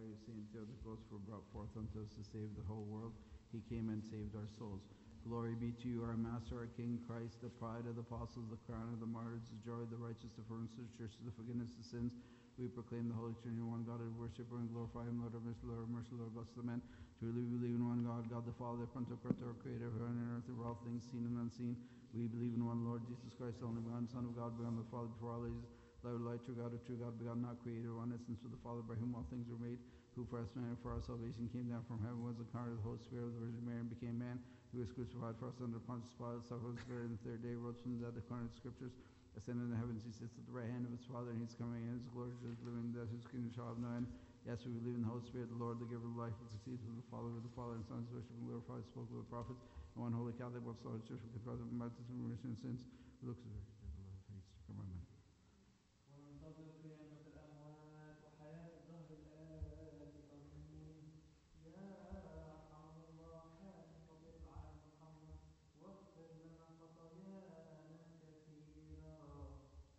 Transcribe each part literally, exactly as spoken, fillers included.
by Saint Theotokos were brought forth unto us to save the whole world. He came and saved our souls. Glory be to you, our Master, our King, Christ, the pride of the apostles, the crown of the martyrs, the joy of the righteous, the firmness of the church, the forgiveness of sins. We proclaim the Holy Trinity, one God, and worship and glorify Him, Lord of mercy, Lord of mercy, Lord of blessed men. Truly we believe in one God, God the Father, Pantocrator, Creator of heaven and earth, of all things seen and unseen. We believe in one Lord Jesus Christ, the only begotten Son of God, begotten of the Father before all ages. Light of light, true God of true God, begotten, not created, one essence with the Father, by whom all things were made, who for us man and for our salvation came down from heaven, was incarnate of the Holy Spirit of the Virgin Mary, and became man, who was crucified for us under Pontius Pilate, suffered, was buried, and the third day rose from the dead, according to the Scriptures, ascended in the heavens. He sits at the right hand of his Father, and He's coming in His glory to His living, that whose kingdom shall have no end. Yes, we believe in the Holy Spirit, the Lord, the giver of life, who proceeds from the Father, with the Father and Son, worship and glorified, spoke with the prophets, and one holy Catholic, one solid church, we confess of baptism and remission of sins. We look to the Lord of faith to come. Amen. وننتظر قيامة الأموات وحياة الدهر الآتي آمين. يا أرحم الراحمين وطب على محمد واغفر لنا خطايانا كثيرا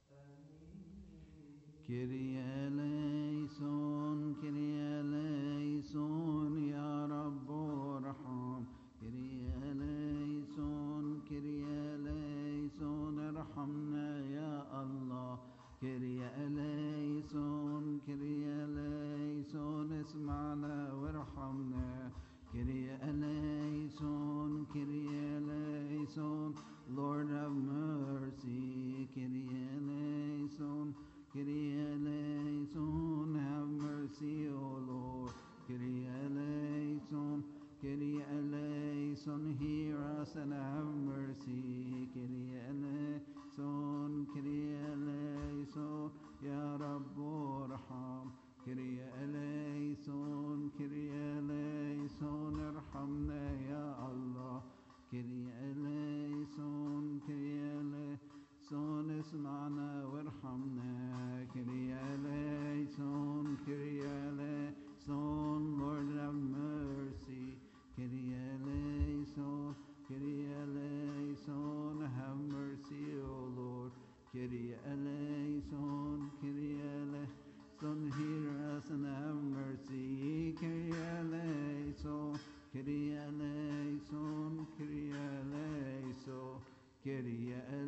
آمين. Kyrie eleison, Kyrie eleison, Ya Rabbo Raham. Kyrie eleison, Kyrie eleison, Erhamna Ya Allah. Kyrie eleison, Kyrie eleison, اسمعنا وارحمنا. Kyrie eleison, Kyrie eleison, Lord have mercy. Kyrie eleison, Kyrie eleison, have mercy, O Lord. Kyrie eleison, Kyrie eleison, hear us and have mercy. Kyrie eleison, Kyrie eleison, Ya Rabbo Raham. Kyrie eleison, Kyrie eleison, Erhamna Ya Allah. Kyrie eleison, Kyrie eleison, اسمعنا وارحمنا. Kyrie eleison, Kyrie eleison, Lord have mercy. Kyrie eleison, Kyrie eleison, have mercy, O Lord. Kyrie eleison, Kyrie eleison, hear us and have mercy. Kyrie eleison, Kyrie eleison, Kyrie eleison, Kyrie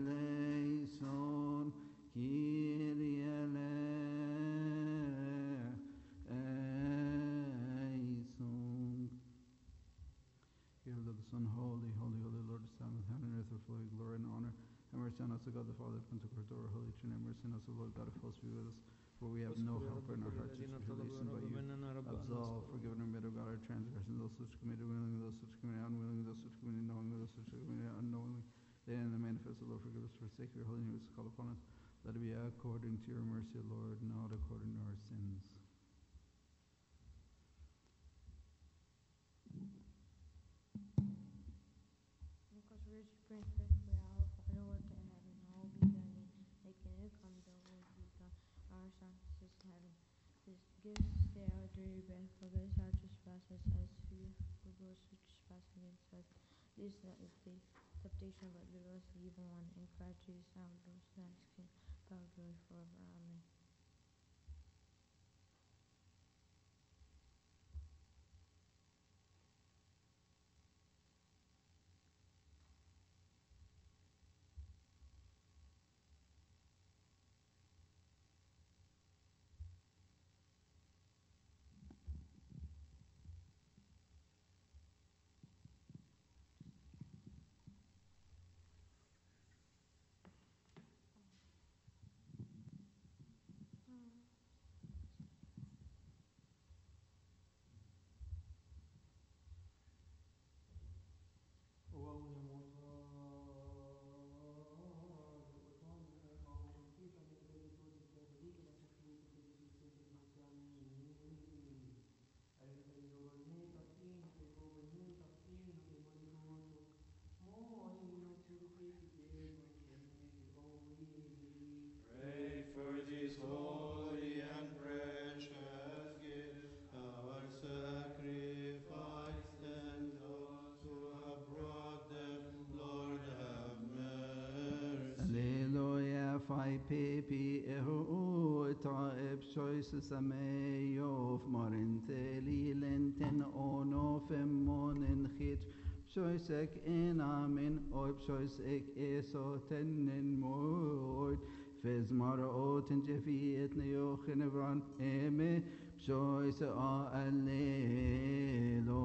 eleison, Kyrie eleison. Give the Son, holy, holy, holy Lord, the Son of heaven and earth, full of glory and honor. Have mercy on us, O God the Father, Pantocrator, Holy Trinity. Have mercy on us, O Lord God of hosts, be with us. For we have no helper in our hearts, which we listen by you. Absolve, forgive, and remit, O God, our transgressions, those which committed willingly, those which committed unwillingly, those which committed knowingly, those which committed unknowingly. Then in the manifest, O Lord, forgive us for the sake of your holy name, which is called upon us. Let it be according to your mercy, O Lord, not according to our sins. Because rich prince faithfully our Father who art in heaven, hallowed be thy name. Thy kingdom come, thy will be done on earth as it is in heaven. This give us this day our daily bread, forgive us our trespasses as we forgive those who trespass against us. Lead us not into temptation, but deliver us from the evil one. In Christ Jesus our Lord, thy King, power and glory forever. Amen. Pray for this holy and precious gift, our sacrifice, and those who have brought them, Lord have mercy. Alleluia, fai pepi, eo taib choice samay of marin theli lenten ono femmon in khit choice ek in amen ob choice ek eso tennen moid fez marot in jefiet neochen vran eme choice a allelo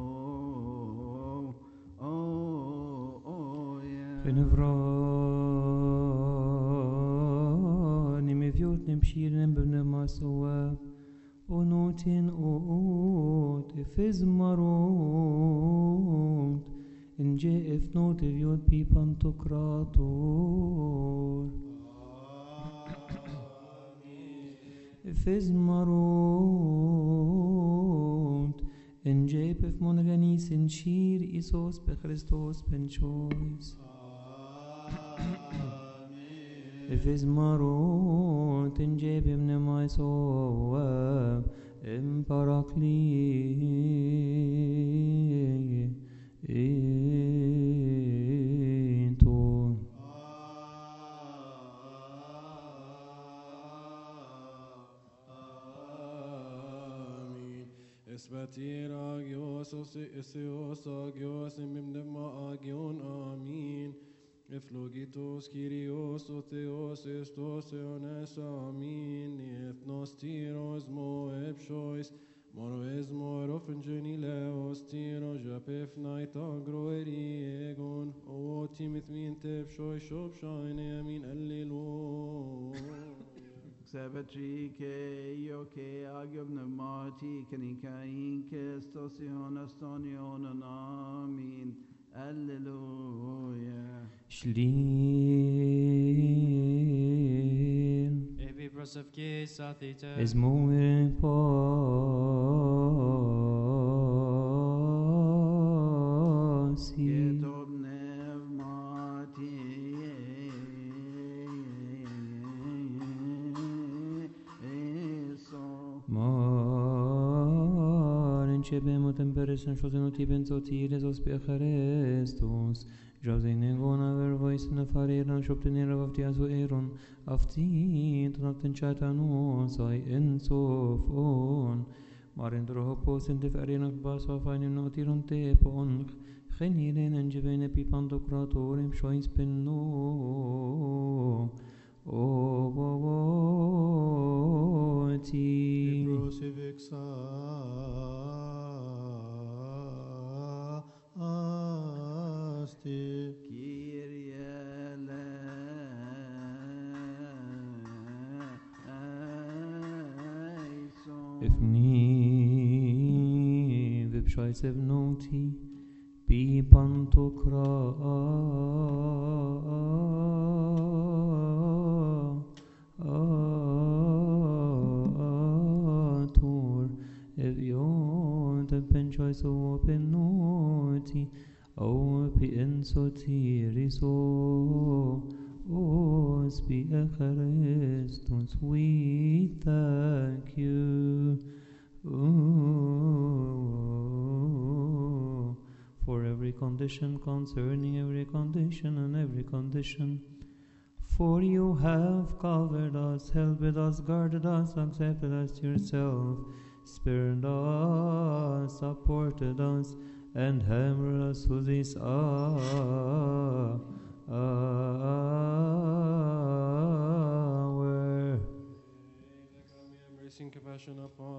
oh oh yeah Fenevran im fjort nem shiren bne masoa onotin oot efez marot in je if not fjort pipan tokrator efez marot in je if monoganis in shir isos be Christos ben choice Efes marot in jebim nemaisoa im parakli into Amen. Esbatir agios osios agios imimnema agion amin. Eflogitos Kyrios o Theos estos eones amin. Ethnos tiros mo epshois. Monoes morofen genileos tiro japef night agroeri egon. O timith min tepshoi shop shine amin allelo. Sabatri ke yo ke agyob namati kanikain ke stosion astonion amin. Alleluia. Shlin Evi prosavke sathita is more pasi Ketob nevmati eso. Mar începem temperes în șozen tipen sotires os pe Christus Josine gona ver voice na fareran shoptenera vaftia so eron afti tonakten chatanu sai en sofon Maren dropos in de farenak bas of ein notiron te pon geniren en jevene pipantokratorim shoins penno o vovoti Prosevexa asti. Kyrie eleison. If ni vipshais ev noti bi pantokra ator ev yon te penchais open noti opi ensotiriso os be a Christus we thank you Ooh, for every condition concerning every condition and every condition for you have covered us, helped us, guarded us, accepted us to yourself, spared us, supported us, and hammered us with this hour. Mercy and compassion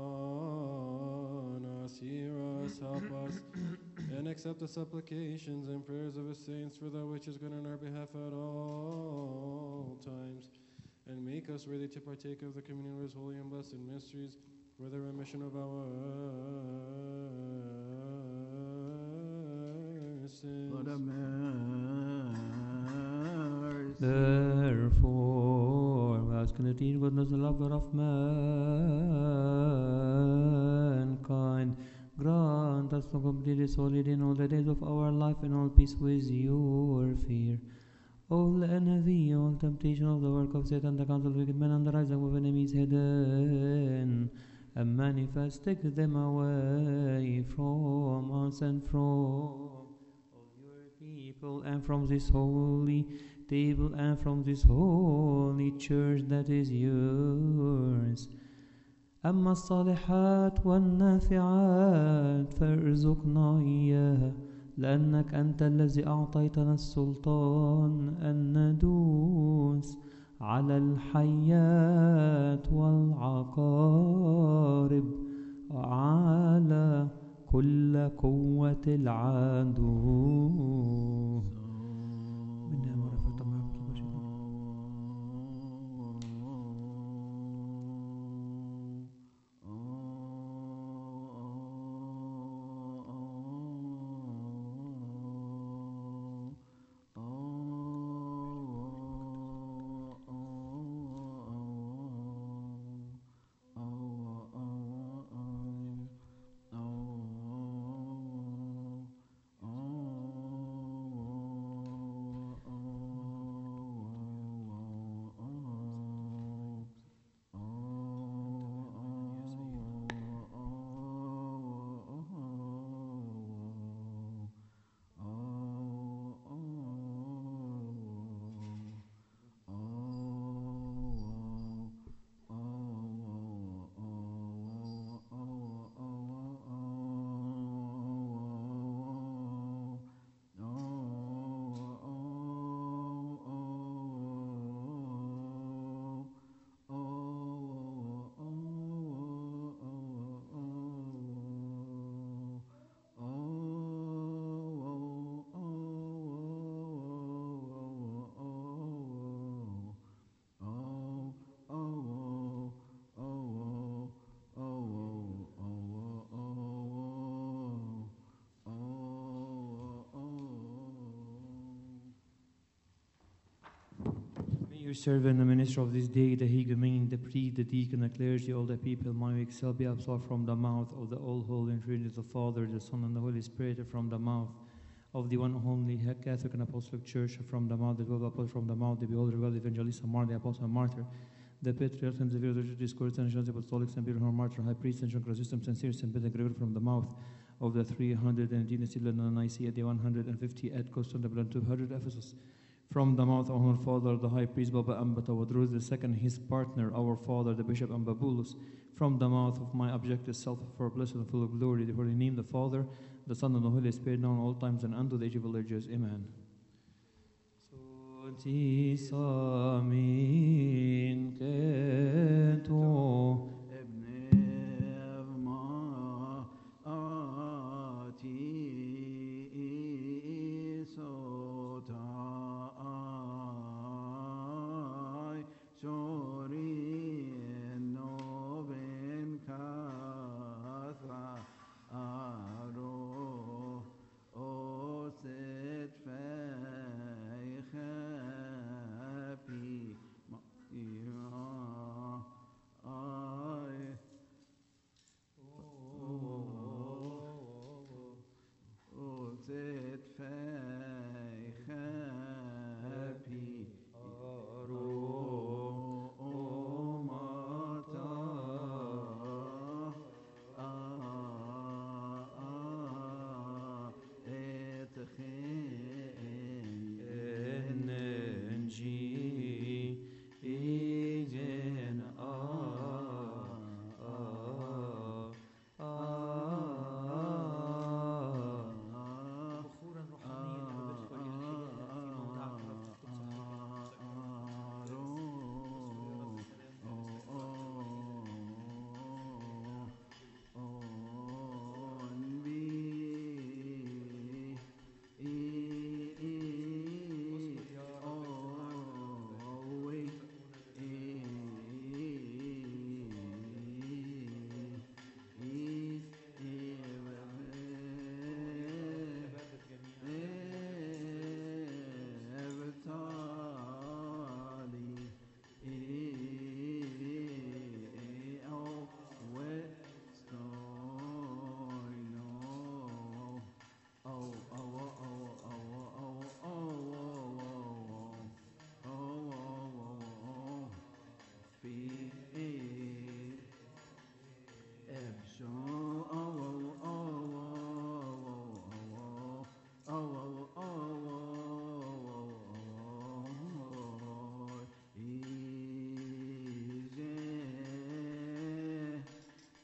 upon us, hear us, help us, and accept the supplications and prayers of the saints for that which is good on our behalf at all times, and make us worthy to partake of the communion of his holy and blessed mysteries for the remission of our sins. Lord have mercy. Therefore, ask in the deed goodness and love God of mankind. Grant us to complete solid in all the days of our life and all peace with your fear. All envy, all temptation of the work of Satan, the counsel of wicked men, and the rising of enemies hidden, and manifest, take them away from us and from all your people, and from this holy table, and from this holy church that is yours. أما الصالحات والنافعات فارزقنا إياها، لأنك أنت الذي أعطيتنا السلطان أن ندوس على الحيات والعقارب وعلى كل قوة العدو. بالنعمة والرفقة معك بشر. Your servant, the minister of this day, the hegumen, the priest, the deacon, the clergy, all the people, my week shall be absolved from the mouth of the all holy and Trinity, the Father, the Son, and the Holy Spirit, from the mouth of the one only Catholic and Apostolic Church, from the mouth of the twelve apostles, from the mouth of the beholder, well, evangelist, Mark, the apostle, and martyr, the patriarchs and the virtuous discourse, and John the Apostolic, and Peter, martyr, high priest, and John Chrysostom, sincere, and Peter Gregory, from the mouth of the three hundred and Dynasty, and Nicaea, the one hundred fifty at Constantinople, and two hundred Ephesus. From the mouth of our father, the high priest Baba Amba Tawadruz, the second, his partner, our father, the bishop Ambabulus. From the mouth of my objective self, for blessed and full of glory, the holy name, the Father, the Son, and the Holy Spirit, now in all times and unto the age of all ages. Amen. Sotis amin keto.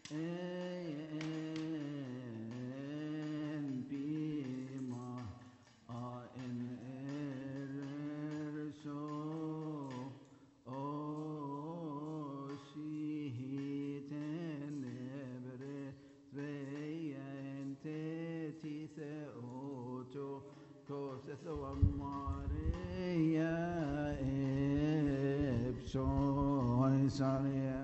en bima a en erso o shihiten ebre sveien te tise oto koses o maria epso isaria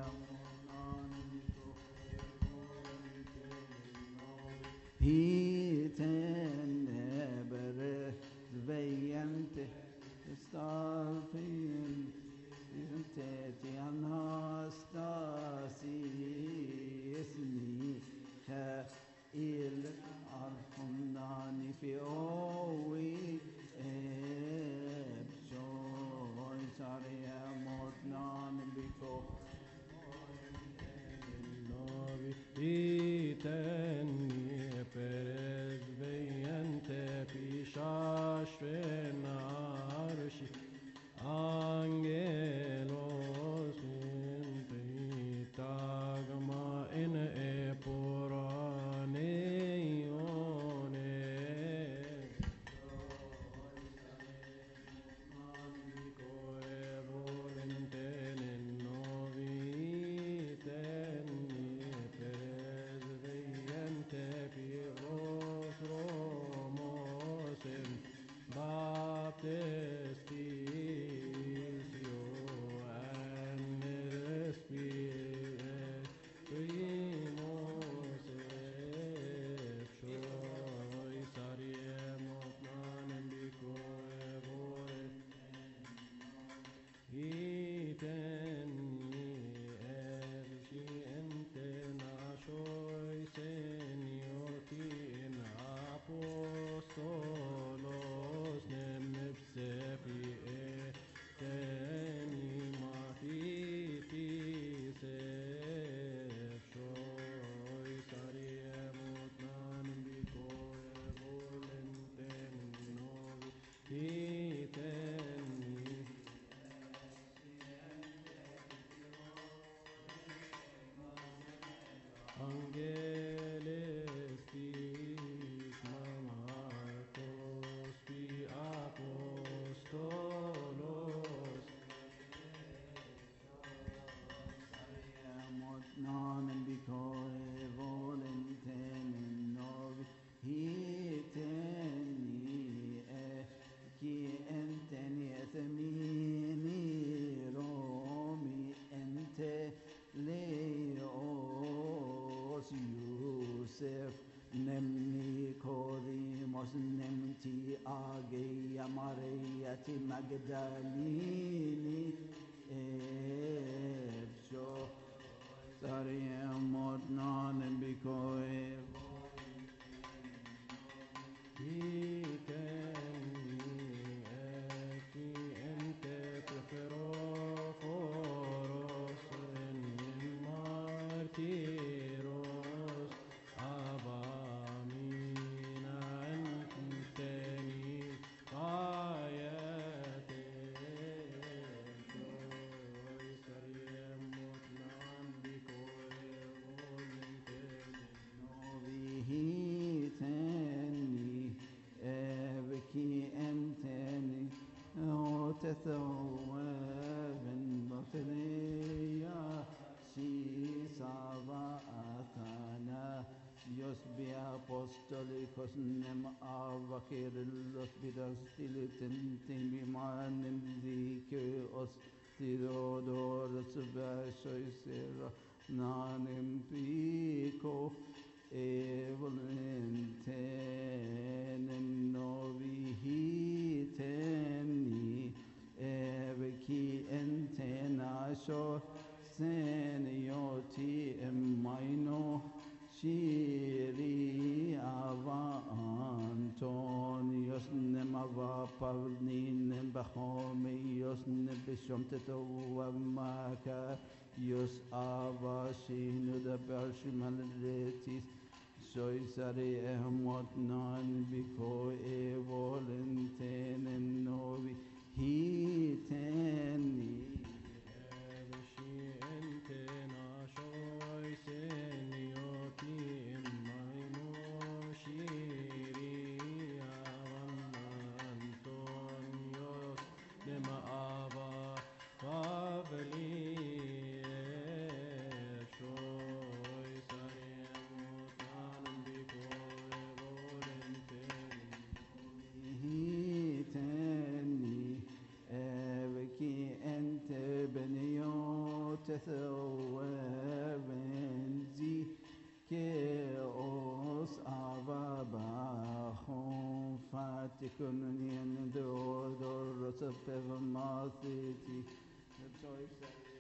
Hiten ebere zvejente stalfin Isenteti anastasi ismi ha il arfundani fi owi ebso isaria mortnan biko Itenni perez veiente pishash venarshi angelos intagma in eporaneone Angeles tis mamarcos pi apostolos non bicore volenten novi hiteni e chi enteni etemini romi ente leos Yusef nemni kodimos nemti ageia Mariati Magdalini ebso Sariem non bicoe Iteni eti ente prefero foros en martiros abamina enteni ayate hiteni evki enteni o tethoven boteleia si sava athana Dios bi apostolicos nem avakirillos bidas tiliten bimanem dike os tirodorus versoisera nanem pico evolenten novi hiteni evki entena so senioti emaino Shiri ava Antonios nemava pavnin bachomios nebishom tetova maka Yos ava shinu da bershimaletis Soy sari ehmot nan biko evolenten novi hiteni Evishi entena shoy seni Venzi que os avabachon fatikunian the order of Pevamathiti. The choice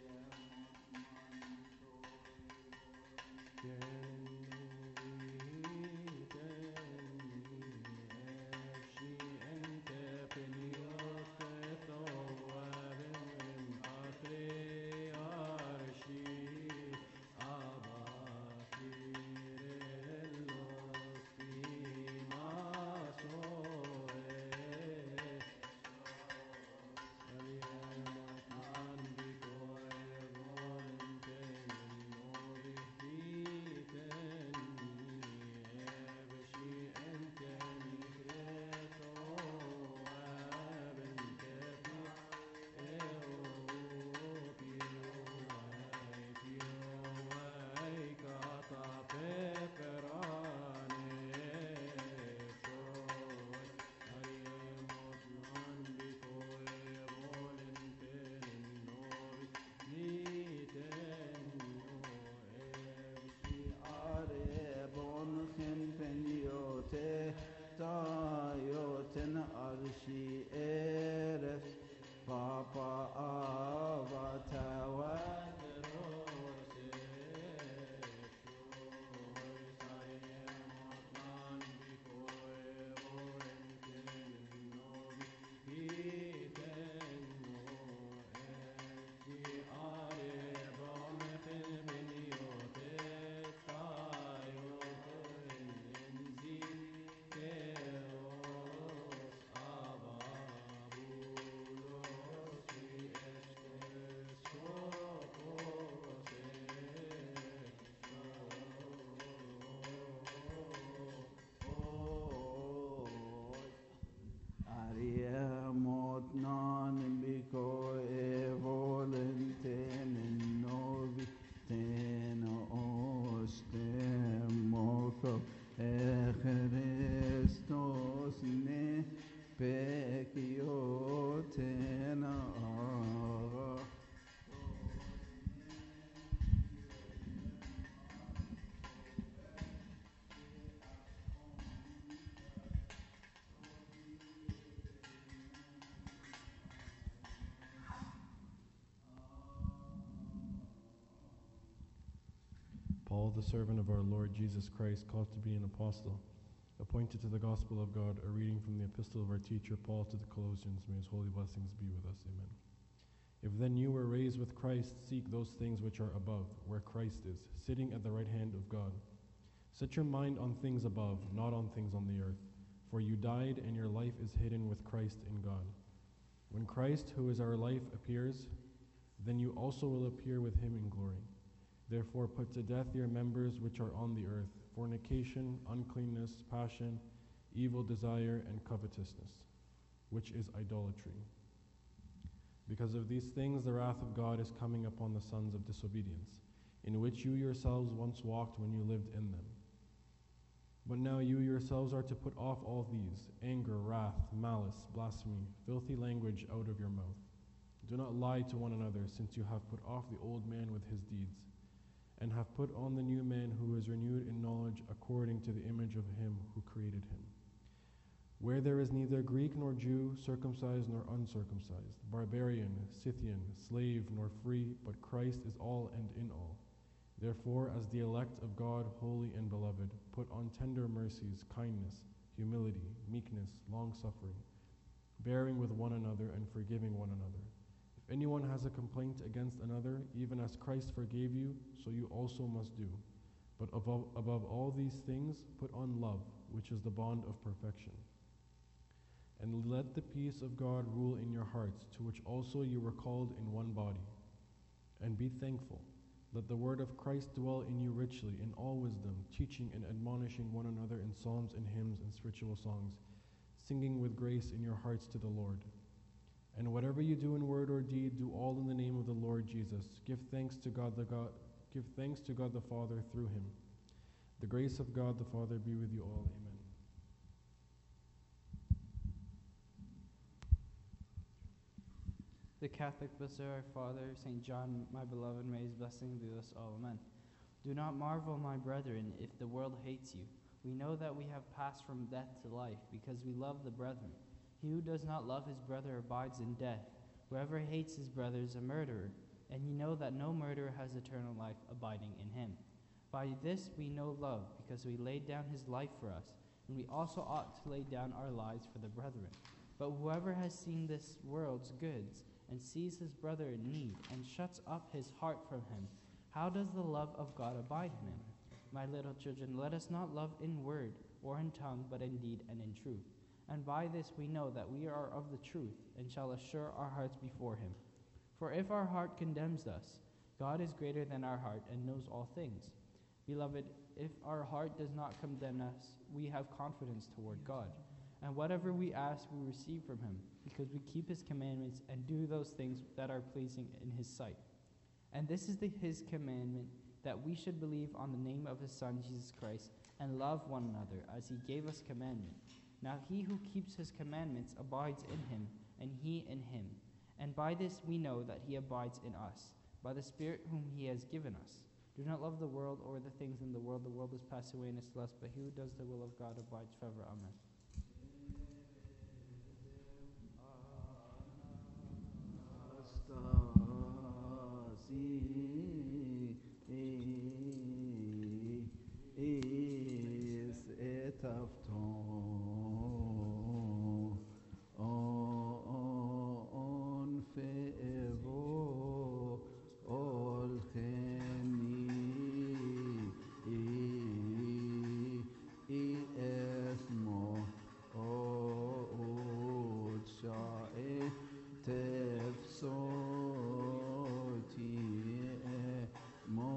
Tayoten arshi eref Papa avatawa Modnan biko evolenten novi ten ostemoko echrestos ne pekioten Paul, the servant of our Lord Jesus Christ, called to be an apostle, appointed to the gospel of God, a reading from the epistle of our teacher Paul to the Colossians. May his holy blessings be with us. Amen. If then you were raised with Christ, seek those things which are above, where Christ is, sitting at the right hand of God. Set your mind on things above, not on things on the earth. For you died, and your life is hidden with Christ in God. When Christ, who is our life, appears, then you also will appear with him in glory. Therefore put to death your members which are on the earth, fornication, uncleanness, passion, evil desire, and covetousness, which is idolatry. Because of these things the wrath of God is coming upon the sons of disobedience, in which you yourselves once walked when you lived in them. But now you yourselves are to put off all these: anger, wrath, malice, blasphemy, filthy language out of your mouth. Do not lie to one another, since you have put off the old man with his deeds, and have put on the new man, who is renewed in knowledge according to the image of him who created him. Where there is neither Greek nor Jew, circumcised nor uncircumcised, barbarian, Scythian, slave nor free, but Christ is all and in all. Therefore, as the elect of God, holy and beloved, put on tender mercies, kindness, humility, meekness, long-suffering, bearing with one another and forgiving one another. If anyone has a complaint against another, even as Christ forgave you, so you also must do. But above, above all these things, put on love, which is the bond of perfection. And let the peace of God rule in your hearts, to which also you were called in one body. And be thankful. Let the word of Christ dwell in you richly, in all wisdom, teaching and admonishing one another in psalms and hymns and spiritual songs, singing with grace in your hearts to the Lord. And whatever you do in word or deed, do all in the name of the Lord Jesus. Give thanks to God the God, give thanks to God the Father through him. The grace of God the Father be with you all. Amen. The Catholic Blessed Our Father, Saint John, my beloved, may his blessing be with us all. Amen. Do not marvel, my brethren, if the world hates you. We know that we have passed from death to life, because we love the brethren. He who does not love his brother abides in death. Whoever hates his brother is a murderer, and ye know that no murderer has eternal life abiding in him. By this we know love, because he laid down his life for us, and we also ought to lay down our lives for the brethren. But whoever has seen this world's goods, and sees his brother in need, and shuts up his heart from him, how does the love of God abide in him? My little children, let us not love in word or in tongue, but in deed and in truth. And by this we know that we are of the truth, and shall assure our hearts before him. For if our heart condemns us, God is greater than our heart, and knows all things. Beloved, if our heart does not condemn us, we have confidence toward God. And whatever we ask, we receive from him, because we keep his commandments and do those things that are pleasing in his sight. And this is the, his commandment, that we should believe on the name of his Son, Jesus Christ, and love one another, as he gave us commandment. Now he who keeps his commandments abides in him, and he in him. And by this we know that he abides in us, by the Spirit whom he has given us. Do not love the world or the things in the world. The world is passed away in its lust, but he who does the will of God abides forever. Amen. is etafton on fevo ol kheni esmo od shae tefsoti mo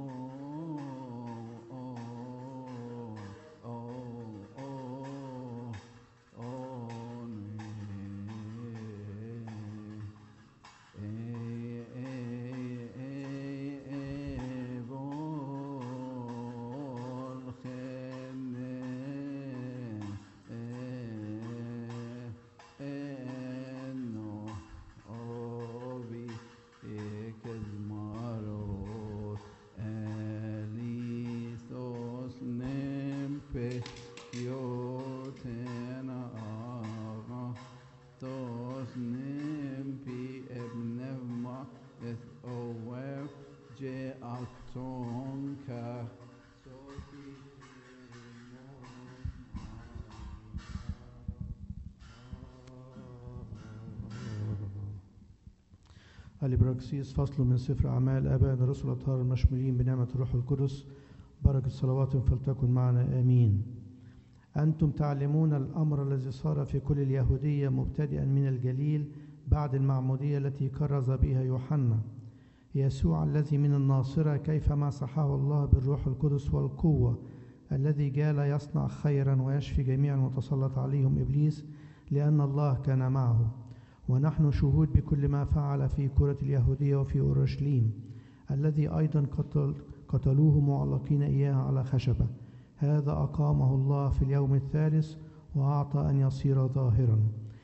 الإبراكسيس فصل من سفر أعمال آبائنا الرسل الأطهار المشمولين بنعمة الروح القدس. بركة صلواتهم فلتكن معنا آمين. أنتم تعلمون الأمر الذي صار في كل اليهودية مبتدئا من الجليل بعد المعمودية التي كرز بها يوحنا، يسوع الذي من الناصرة، كيف مسحه الله بالروح القدس والقوة، الذي جال يصنع خيرا ويشفي جميع المتسلط عليهم إبليس، لأن الله كان معه. ونحن شهود بكل ما فعل في كرة اليهودية وفي أورشليم، الذي أيضا قتل قتلوه معلقين إياه على خشبة. هذا أقامه الله في اليوم الثالث وأعطى أن يصير ظاهرا،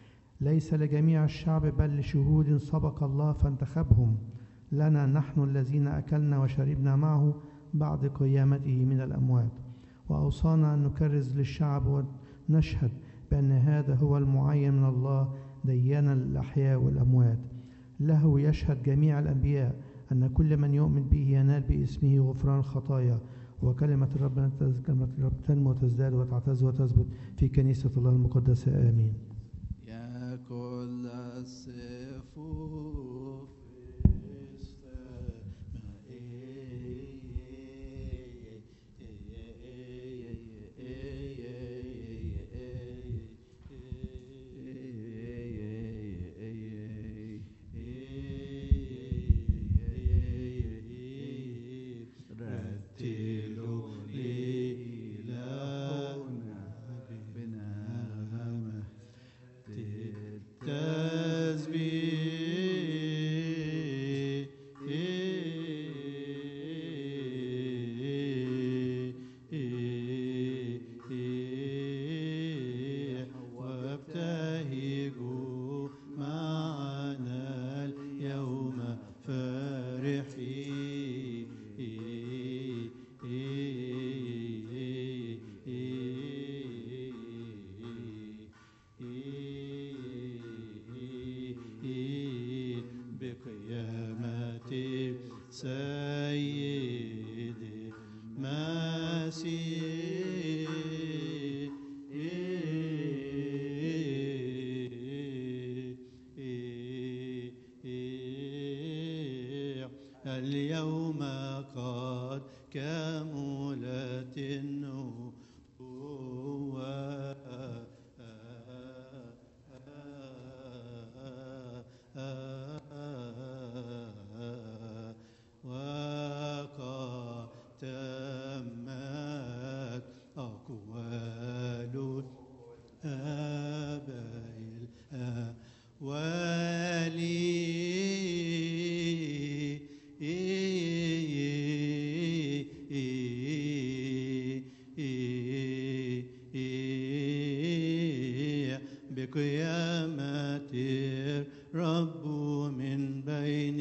ليس لجميع الشعب بل لشهود سبق الله فانتخبهم لنا نحن الذين أكلنا وشربنا معه بعد قيامته من الأموات. وأوصانا أن نكرز للشعب ونشهد بأن هذا هو المعين من الله ديانا للأحياء والأموات. له يشهد جميع الأنبياء أن كل من يؤمن به ينال باسمه غفران الخطايا، وكلمة الرب تنمو وتزداد وتعتز وتثبت في كنيسة الله المقدسة. آمين. يا كل الصفوف تسبيح كمولة النبوة وقد تمت أقوال الآباء الأولي بقيامة الرب من بين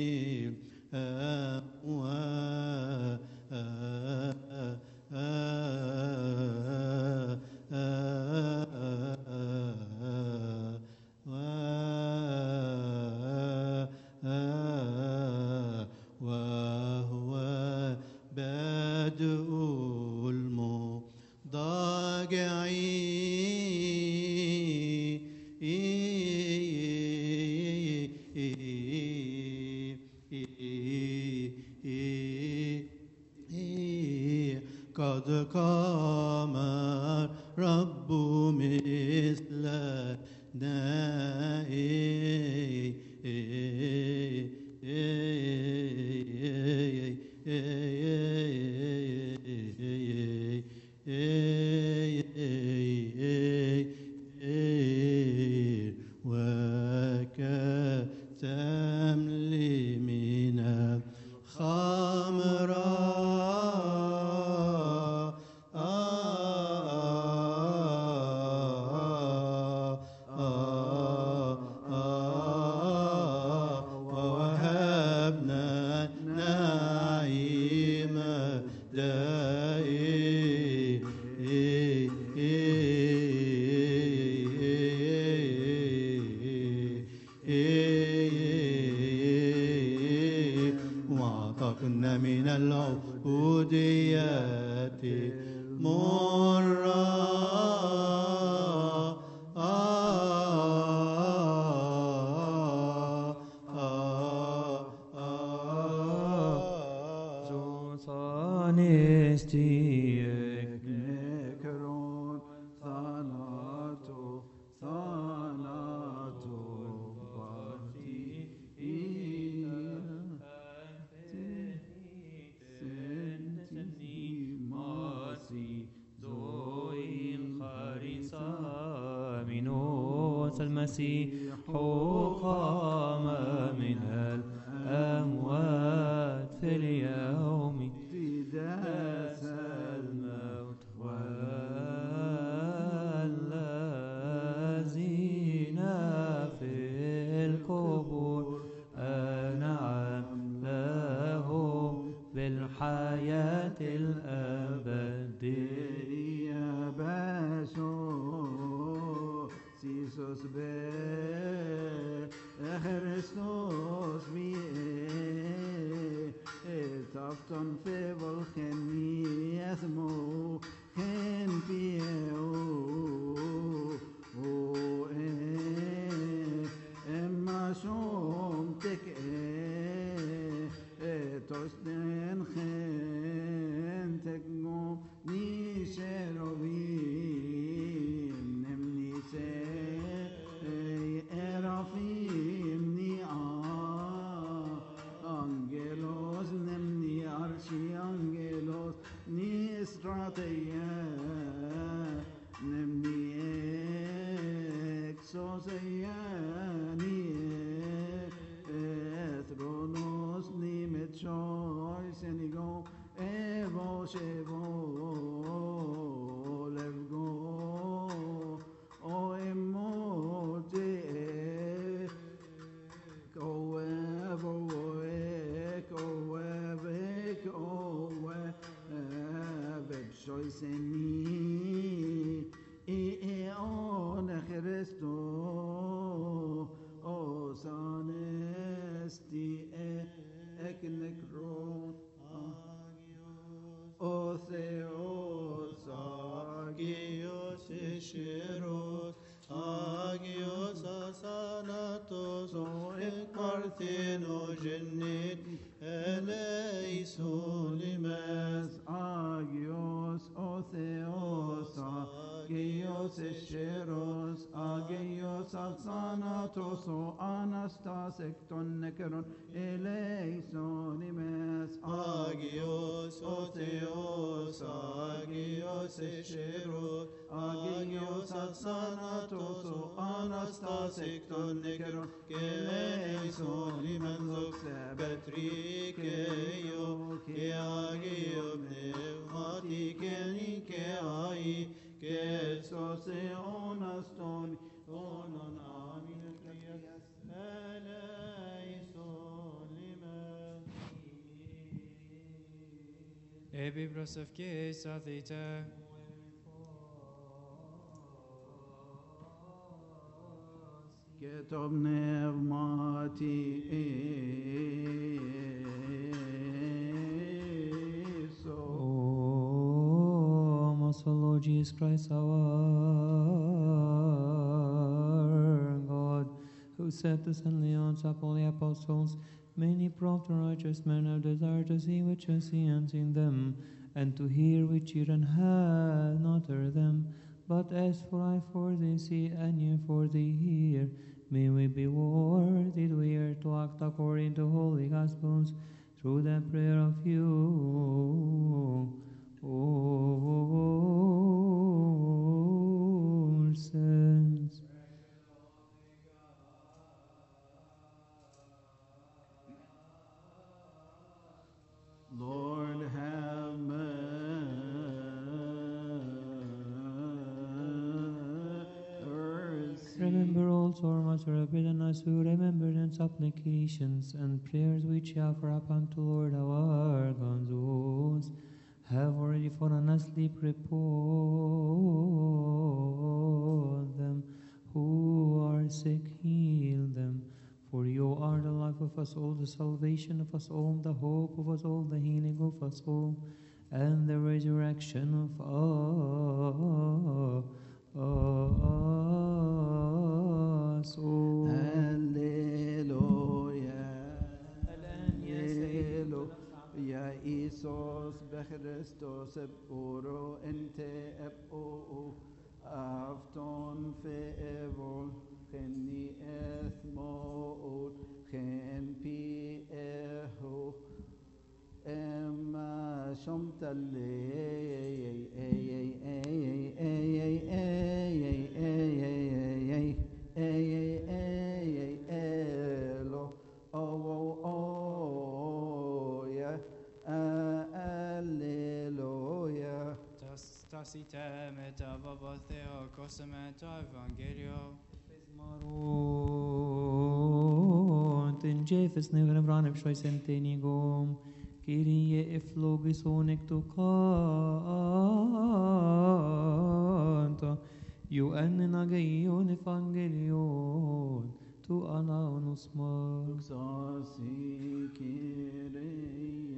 وهو بدء المضاجعين قد قام الرب مثلنا وكتملي من الخمر ووهبنا نعيم دائم وعتقنا من العبودية المرة Nekron thanato thanato bati senti masi ذوي الخريصة منوس المسيح قام من الأموات في اليوم داس الموت والذين في القبور أنعم لهم بالحياة الأبدية باسو سيسوس بي خريستوس بي تفتن في بالخني اسمو خن بيو اما شومتك توستن خن تكنو نيشروين نمني سي ارافيم ني انجلوس نمني ارشي انجلوس ني استراتيا نمني اكسوسيا ني اثرونوس ني متشوي سنيغو evo shevo levgo o emote ko evo ko evo ko evo shoyseni e on Christo o sanesti ek nekron o Theos Agios Esheros Agios Asanatos Ek Partheno Genit Eleison Limes thanatos o anastasik ton nekeron eleison imes Agios o Theos, Agios Escherot, Agios Athanatos o Anastasik ton nekeron eleison imes Petrikeio, ke agio pneumati keni ke ai, ke soseonas ton onon amin krias eleison imes. Ebibros of Kies Atheta. Ketov nevmati so. O most Lord Jesus Christ, our God, who said to Saint Leon, Chapel the Apostles, many prompt and righteous men have desired to see which you see and seen them, and to hear which you and have not heard them. But as for I for thee see, and you for thee hear, may we be worthy to hear to act according to holy Gospels, through the prayer of you, O saints. Lord have mercy. Remember also our Master of us who remembered in supplications and prayers which we offer up unto Lord our God, those have already fallen asleep, repose them. Who are sick, heal them. For you are the life of us all, the salvation of us all, the hope of us all, the healing of us all, and the resurrection of us all. Alleluia. Alleluia. Ya Isos Bechristos eb oro ente eb o afton fe evol geni ethmo gen pi eho emma elo oh yeah alleluia. Tas tasite meta babatheo kosemeta evangelio. Maront in Jefes never vran shoy sentenigom Kyrie efflogison ecto canta you annagaion evangelion tu anaunus mar. Exauci Kyrie.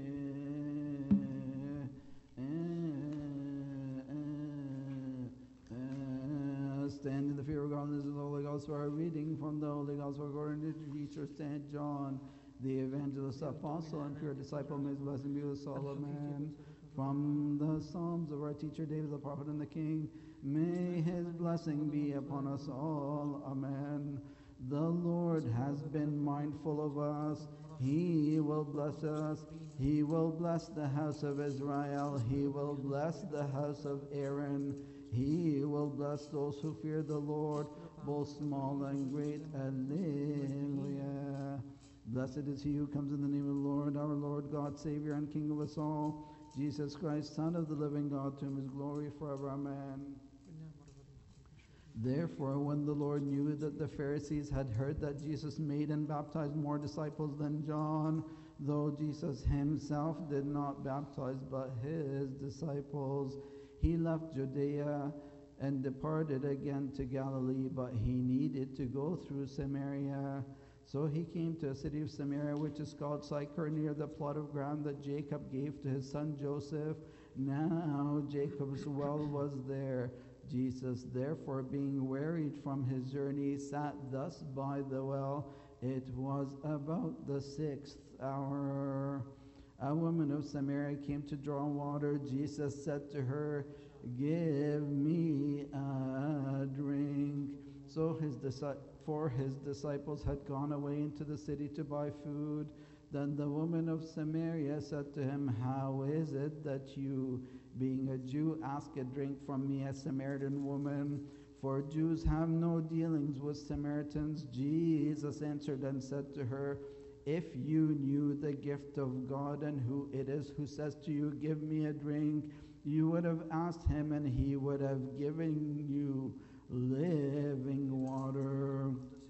Stand in the fear of God and this is the Holy Gospel. Our reading from the Holy Gospel according to teacher Saint John, the evangelist, apostle, and pure disciple. May his blessing be with all of man. From the Psalms of our teacher David, the prophet and the king, may his blessing be upon us all. Amen. The Lord has been mindful of us. He will bless us. He will bless the house of Israel. He will bless the house of Aaron. He will bless those who fear the Lord, both small and great. Alleluia. Blessed is he who comes in the name of the Lord, our Lord, God, Savior, and King of us all, Jesus Christ, Son of the living God, to whom is glory forever. Amen. Therefore, when the Lord knew that the Pharisees had heard that Jesus made and baptized more disciples than John, though Jesus himself did not baptize but his disciples, he left Judea and departed again to Galilee, but he needed to go through Samaria. So he came to a city of Samaria, which is called Sychar, near the plot of ground that Jacob gave to his son Joseph. Now Jacob's well was there. Jesus, therefore, being wearied from his journey, sat thus by the well. It was about the sixth hour. A woman of Samaria came to draw water. Jesus said to her, "Give me a drink." So his disciples for his disciples had gone away into the city to buy food. Then the woman of Samaria said to him, How is it that you, being a Jew, ask a drink from me, a Samaritan woman? For Jews have no dealings with Samaritans. Jesus answered and said to her, If you knew the gift of God and who it is who says to you, Give me a drink, you would have asked him, and he would have given you living water.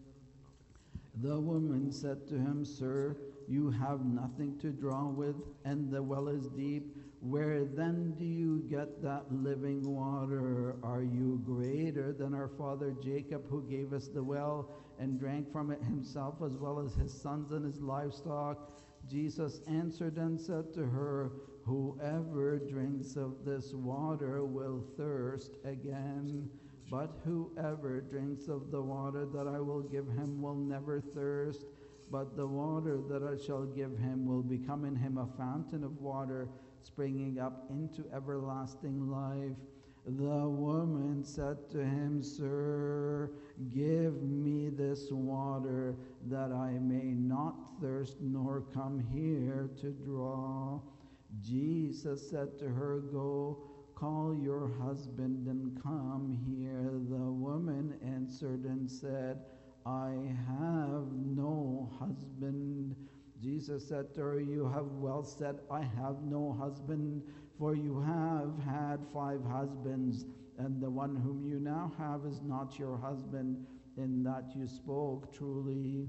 The woman said to him, Sir, you have nothing to draw with, and the well is deep. Where then do you get that living water? Are you greater than our father Jacob, who gave us the well and drank from it himself, as well as his sons and his livestock? Jesus answered and said to her, Whoever drinks of this water will thirst again. But whoever drinks of the water that I will give him will never thirst. But the water that I shall give him will become in him a fountain of water springing up into everlasting life. The woman said to him, Sir, give me this water, that I may not thirst nor come here to draw. Jesus said to her, Go, call your husband and come here. The woman answered and said, I have no husband. Jesus said to her, You have well said, I have no husband, for you have had five husbands, and the one whom you now have is not your husband. In that you spoke truly.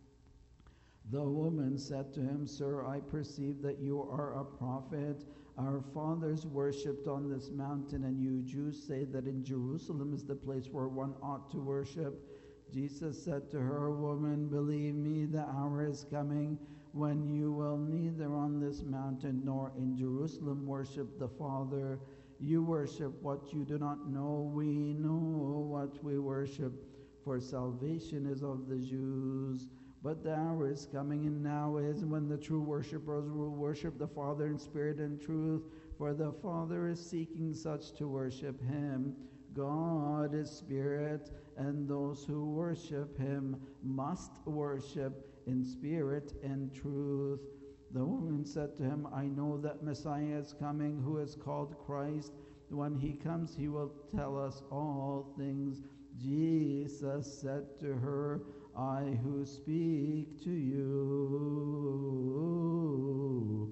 The woman said to him, Sir, I perceive that you are a prophet. Our fathers worshipped on this mountain, and you Jews say that in Jerusalem is the place where one ought to worship. Jesus said to her, Woman, believe me, the hour is coming when you will neither on this mountain nor in Jerusalem worship the Father. You worship what you do not know. We know what we worship, for salvation is of the Jews. But the hour is coming, and now is, when the true worshipers will worship the Father in spirit and truth, for the Father is seeking such to worship him. God is spirit, and those who worship him must worship in spirit and truth. The woman said to him, I know that Messiah is coming, who is called Christ. When he comes, he will tell us all things. Jesus said to her, I who speak to you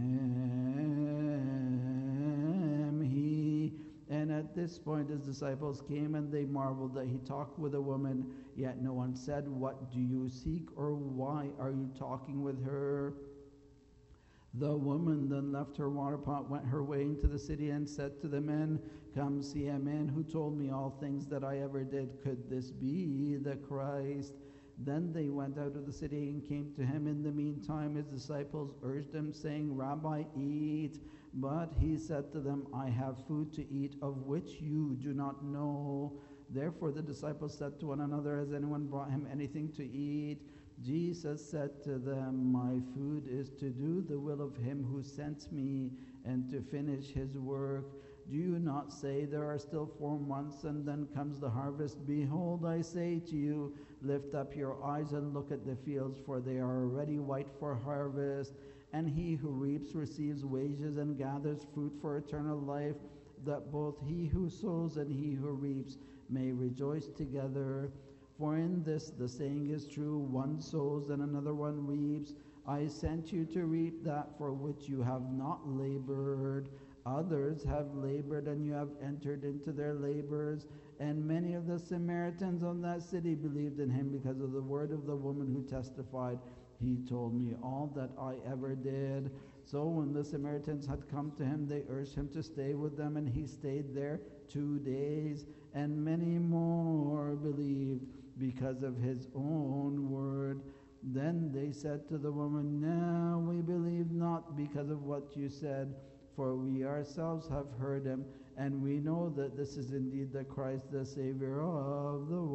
am he. And at this point his disciples came, and they marveled that he talked with a woman, yet no one said, What do you seek, or why are you talking with her? The woman then left her water pot, went her way into the city, and said to the men, Come see a man who told me all things that I ever did. Could this be the Christ? Then they went out of the city and came to him. In the meantime his disciples urged him, saying, Rabbi, eat. But he said to them, I have food to eat of which you do not know. Therefore the disciples said to one another, Has anyone brought him anything to eat? Jesus said to them, My food is to do the will of him who sent me, and to finish his work. Do you not say, There are still four months, and then comes the harvest? Behold, I say to you, lift up your eyes and look at the fields, for they are already white for harvest. And he who reaps receives wages and gathers fruit for eternal life, that both he who sows and he who reaps may rejoice together. For in this the saying is true, one sows and another one reaps. I sent you to reap that for which you have not labored. Others have labored, and you have entered into their labors. And many of the Samaritans of that city believed in him because of the word of the woman who testified, He told me all that I ever did. So when the Samaritans had come to him, they urged him to stay with them, and he stayed there two days. And many more believed because of his own word. Then they said to the woman, Now we believe not because of what you said, for we ourselves have heard him, and we know that this is indeed the Christ, the Savior of the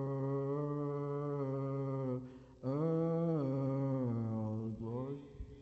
world. Glory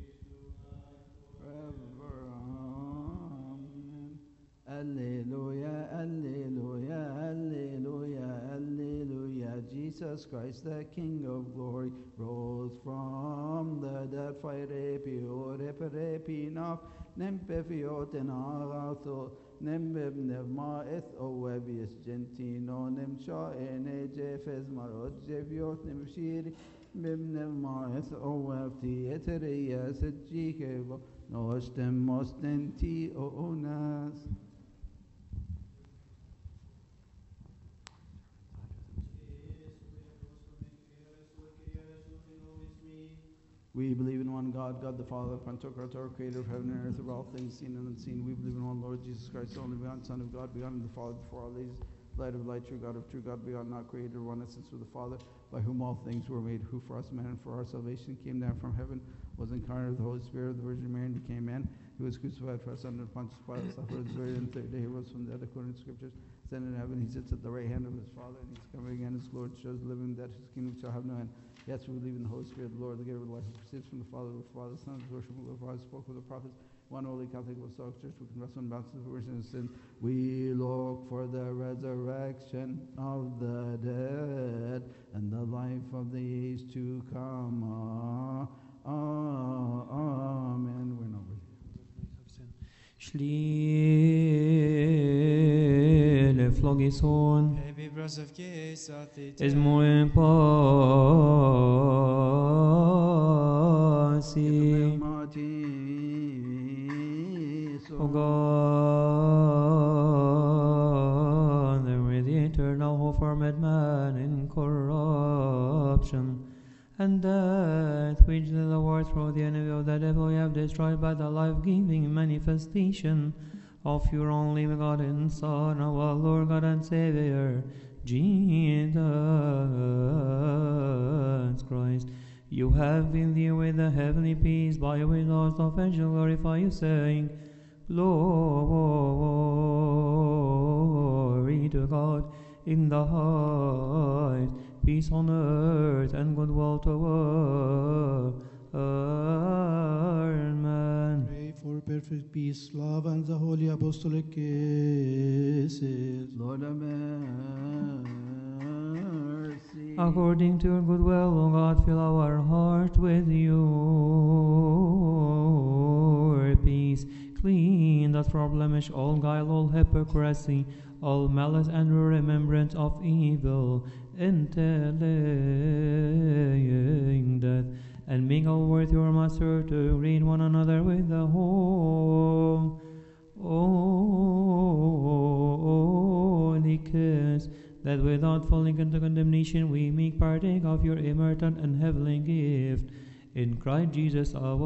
forever. Amen. Alleluia, alleluia, alleluia, alleluia. Jesus Jesus Christ, the King of glory, rose from the dead. Fire pure, repinaf, nempefiot agato, nembeb nevma eth oevius gentino, nemsha ene jefes marot, jeviot nemshiri, bibnevma eth oevti, eterias et jikevo, nostem mostenti onas. We believe in one God, God the Father, Pantocrator, creator of heaven and earth, of all things seen and unseen. We believe in one Lord Jesus Christ, the only begotten Son of God, begotten of the Father before all ages, light of light, true God of true God, begotten, not created, one essence with the Father, by whom all things were made, who for us men and for our salvation came down from heaven, was incarnate of the Holy Spirit of the Virgin Mary, and became man, who was crucified for us under Pontius Pilate, suffered, was buried, and the third day he rose from the dead according to Scriptures, ascended in heaven, he sits at the right hand of his Father, and he's coming again as Lord, shows the living that his kingdom shall have no end. Yes, we believe in the Holy Spirit, the Lord, the giver of life, who proceeds from the Father, the Father, the Son, the worship of the Father, spoke with the prophets, one holy Catholic Apostolic Church, we confess one baptism for remission of sins. We look for the resurrection of the dead and the life of the age to come. Ah, ah, amen. We're not worthy. Schlile flogison Ebi brosovke sathite. es muy pasi. O God, the with the eternal hope formed man in corruption, and death, which the word through the enemy of the devil you have destroyed by the life-giving manifestation of your only begotten Son, our Lord God and Savior, Jesus Christ. You have in thee with the heavenly peace, by which those of angels glorify you, saying, Glory to God in the highest, peace on earth and goodwill toward man. Pray for perfect peace, love, and the holy apostolic kisses. Lord of mercy. According to your goodwill, O God, fill our heart with your peace. Clean us from blemish, all guile, all hypocrisy, all malice and remembrance of evil, entailing death, and mingle with your Master to greet one another with the whole holy kiss, that without falling into condemnation we may partake of your immortal and heavenly gift. In Christ Jesus our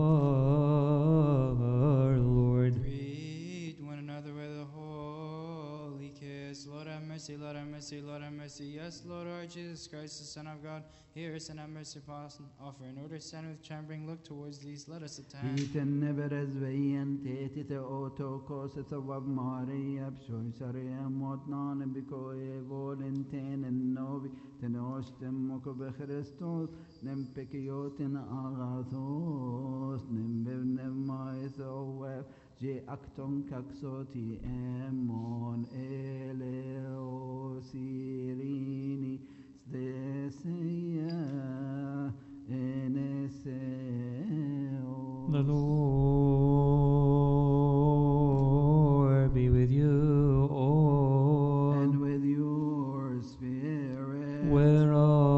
Lord. Greet one another with a holy kiss. Lord have mercy, Lord have mercy, Lord have mercy. Yes, Lord, our Jesus Christ, the Son of God, hear us and have mercy upon us. Offer in order, stand with trembling, look towards these, let us attend. Iten neveres veien teti te otokos et avab Maria psoi saria motnan biko evolenten en novi tenostem moko be Christos nem pekioten agathos nem bevnem mais oev je acton kaxoti emon eleosirini stesia eneseo. The Lord be with you all. And with your spirit. Where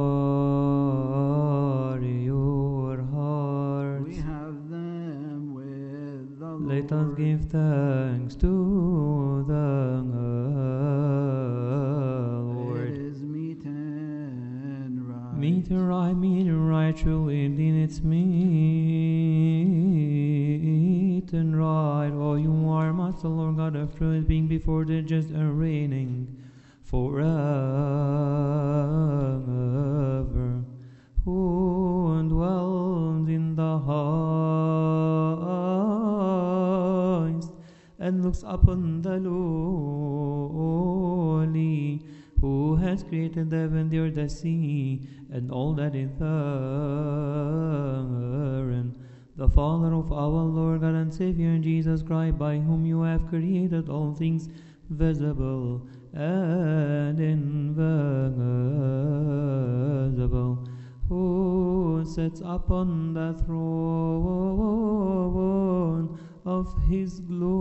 are your hearts? We have them with the Lord. Let us give thanks to the Lord. It is meet and right. Meet and right, meet and right, truly indeed it's meet and right. Oh, you are Master, Lord God of truth, being before the just and reigning forever, who dwells in the highest and looks upon the lowly, who has created the heaven, the earth, the sea, and all that is therein, the Father of our Lord God and Savior Jesus Christ, by whom you have created all things, visible and invisible, who sits upon the throne of his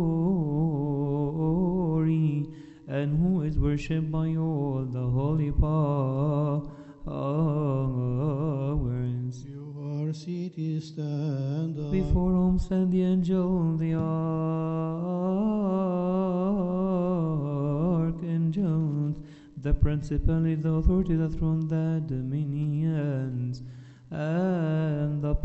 glory, and who is worshipped by all the holy powers. Your city stand up. Before whom stand the angel, the archangels, the principality, the authority, the throne, the dominions, and the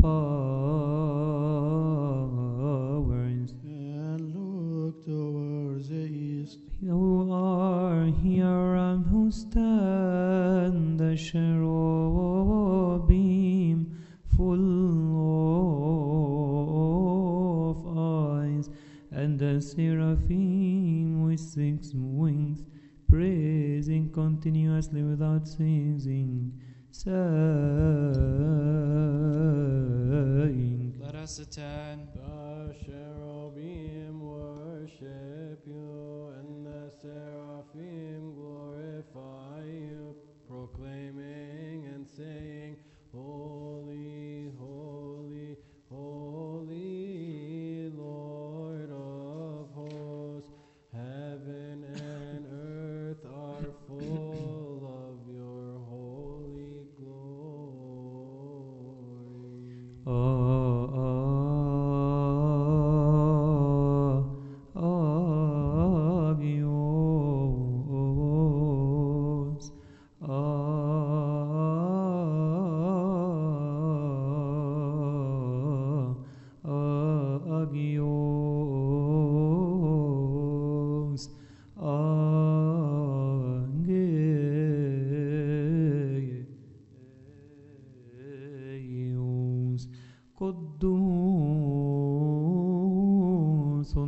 powers. And look towards the east. Who are here and who stand the cherubim full of eyes, and the seraphim with six wings, praising continuously without ceasing, saying, Let us attend. The cherubim worship you, and the seraphim glorify you, proclaiming and saying, Holy, holy, holy, Lord of hosts. Heaven and earth are full of your holy glory. Agios, agios, agios, قدوس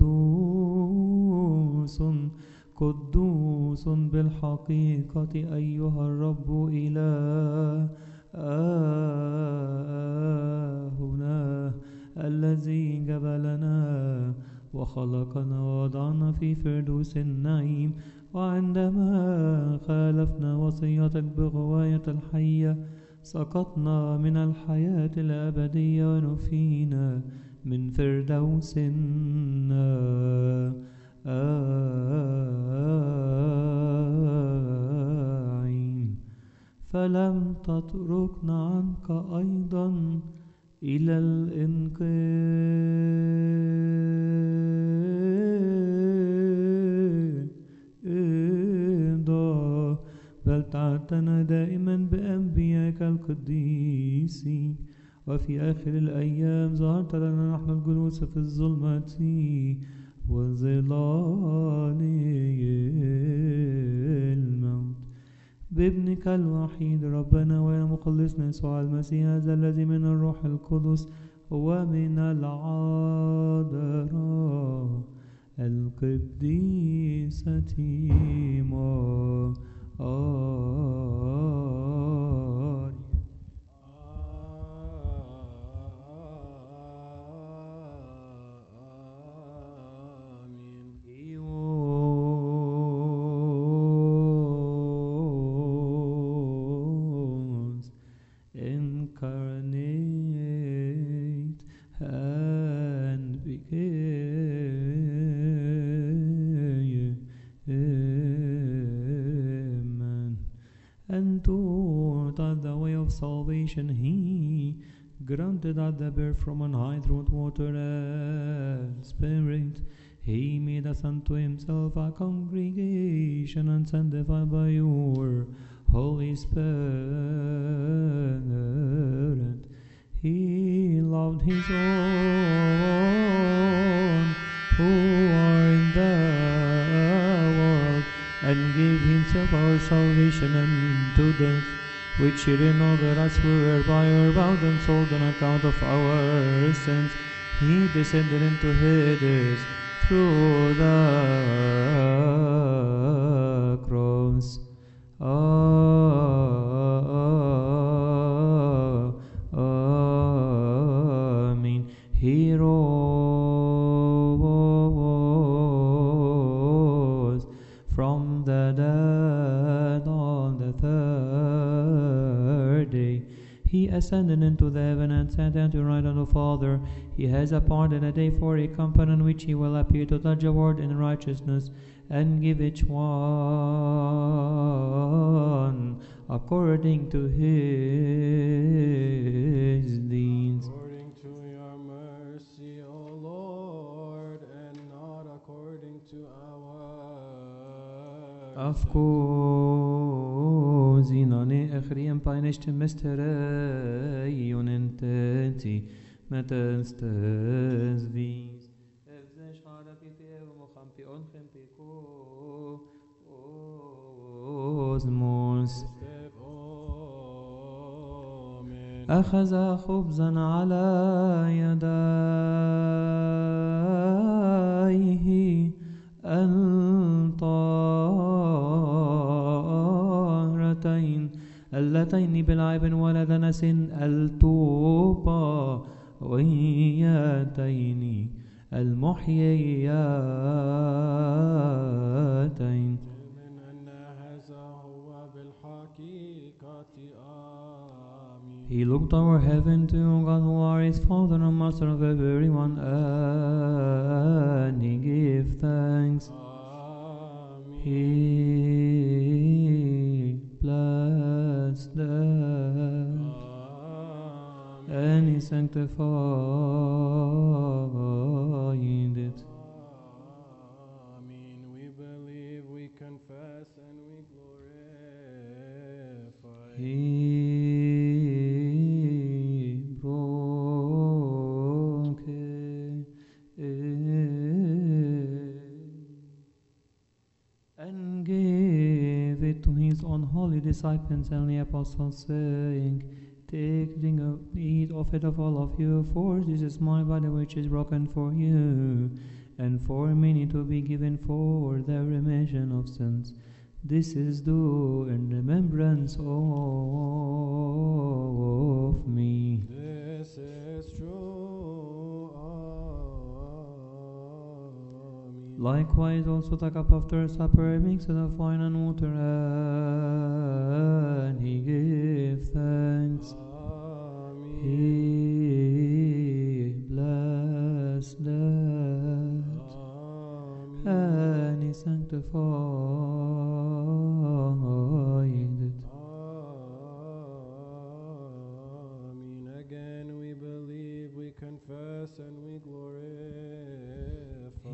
قدوس قدوس بالحقيقة أيها الرب إلهنا الذي جبلنا وخلقنا ووضعنا في فردوس النعيم، وعندما خالفنا وصيتك بغواية الحية سقطنا من الحياة الأبدية ونفينا من فردوس النعيم، فلم تتركنا عنك أيضا إلى الانقضاء، بل تعتنى دائما بأنبيائك القديسين، وفي آخر الأيام ظهرت لنا نحن الجلوس في الظلمة وظلال الموت بابنك الوحيد ربنا ومخلصنا يسوع المسيح، هذا الذي من الروح القدس ومن العذراء القديسة مريم. Incarnate and became, and taught at the way of salvation he granted at the birth from on high through water and spirit. He made us unto himself a congregation and sanctified by your Holy Spirit. He loved his own who are in the world, and gave himself our salvation unto death, which he delivered us were by our bound and sold on account of our sins. He descended into Hades through the cross. Amen. He rose ascended into the heaven and sat down to the right of the Father. He has appointed a day for a company in which he will appear to judge the world in righteousness and give each one according to his deeds. According to your mercy, O Lord, and not according to our Of course, inane echriem painește misterei unenteti metenstes vis. Evze sharapi pe mochampi onchem pe cosmos. أخذ خبزا على يديه الطاهرتين اللتين بالعيب ولا دنس الطوباويتين المحييتين. He looked toward heaven to God who are his Father and Master of everyone, and he gave thanks. Amen. He blessed them, Amen. and he sanctified it. Amen. We believe, we confess, and we glorify. He broke it and gave it to his own holy disciples and the apostles, saying, Take, drink, of, eat of it of all of you, for this is my body which is broken for you, and for many to be given for the remission of sins. This is do in remembrance of me. This is true. Amen. Likewise also the cup after supper, mixed of wine and water, and he gave thanks. Amen. He blessed that, Amen. and he sanctified it. Amen. Again we believe, we confess, and we glorify.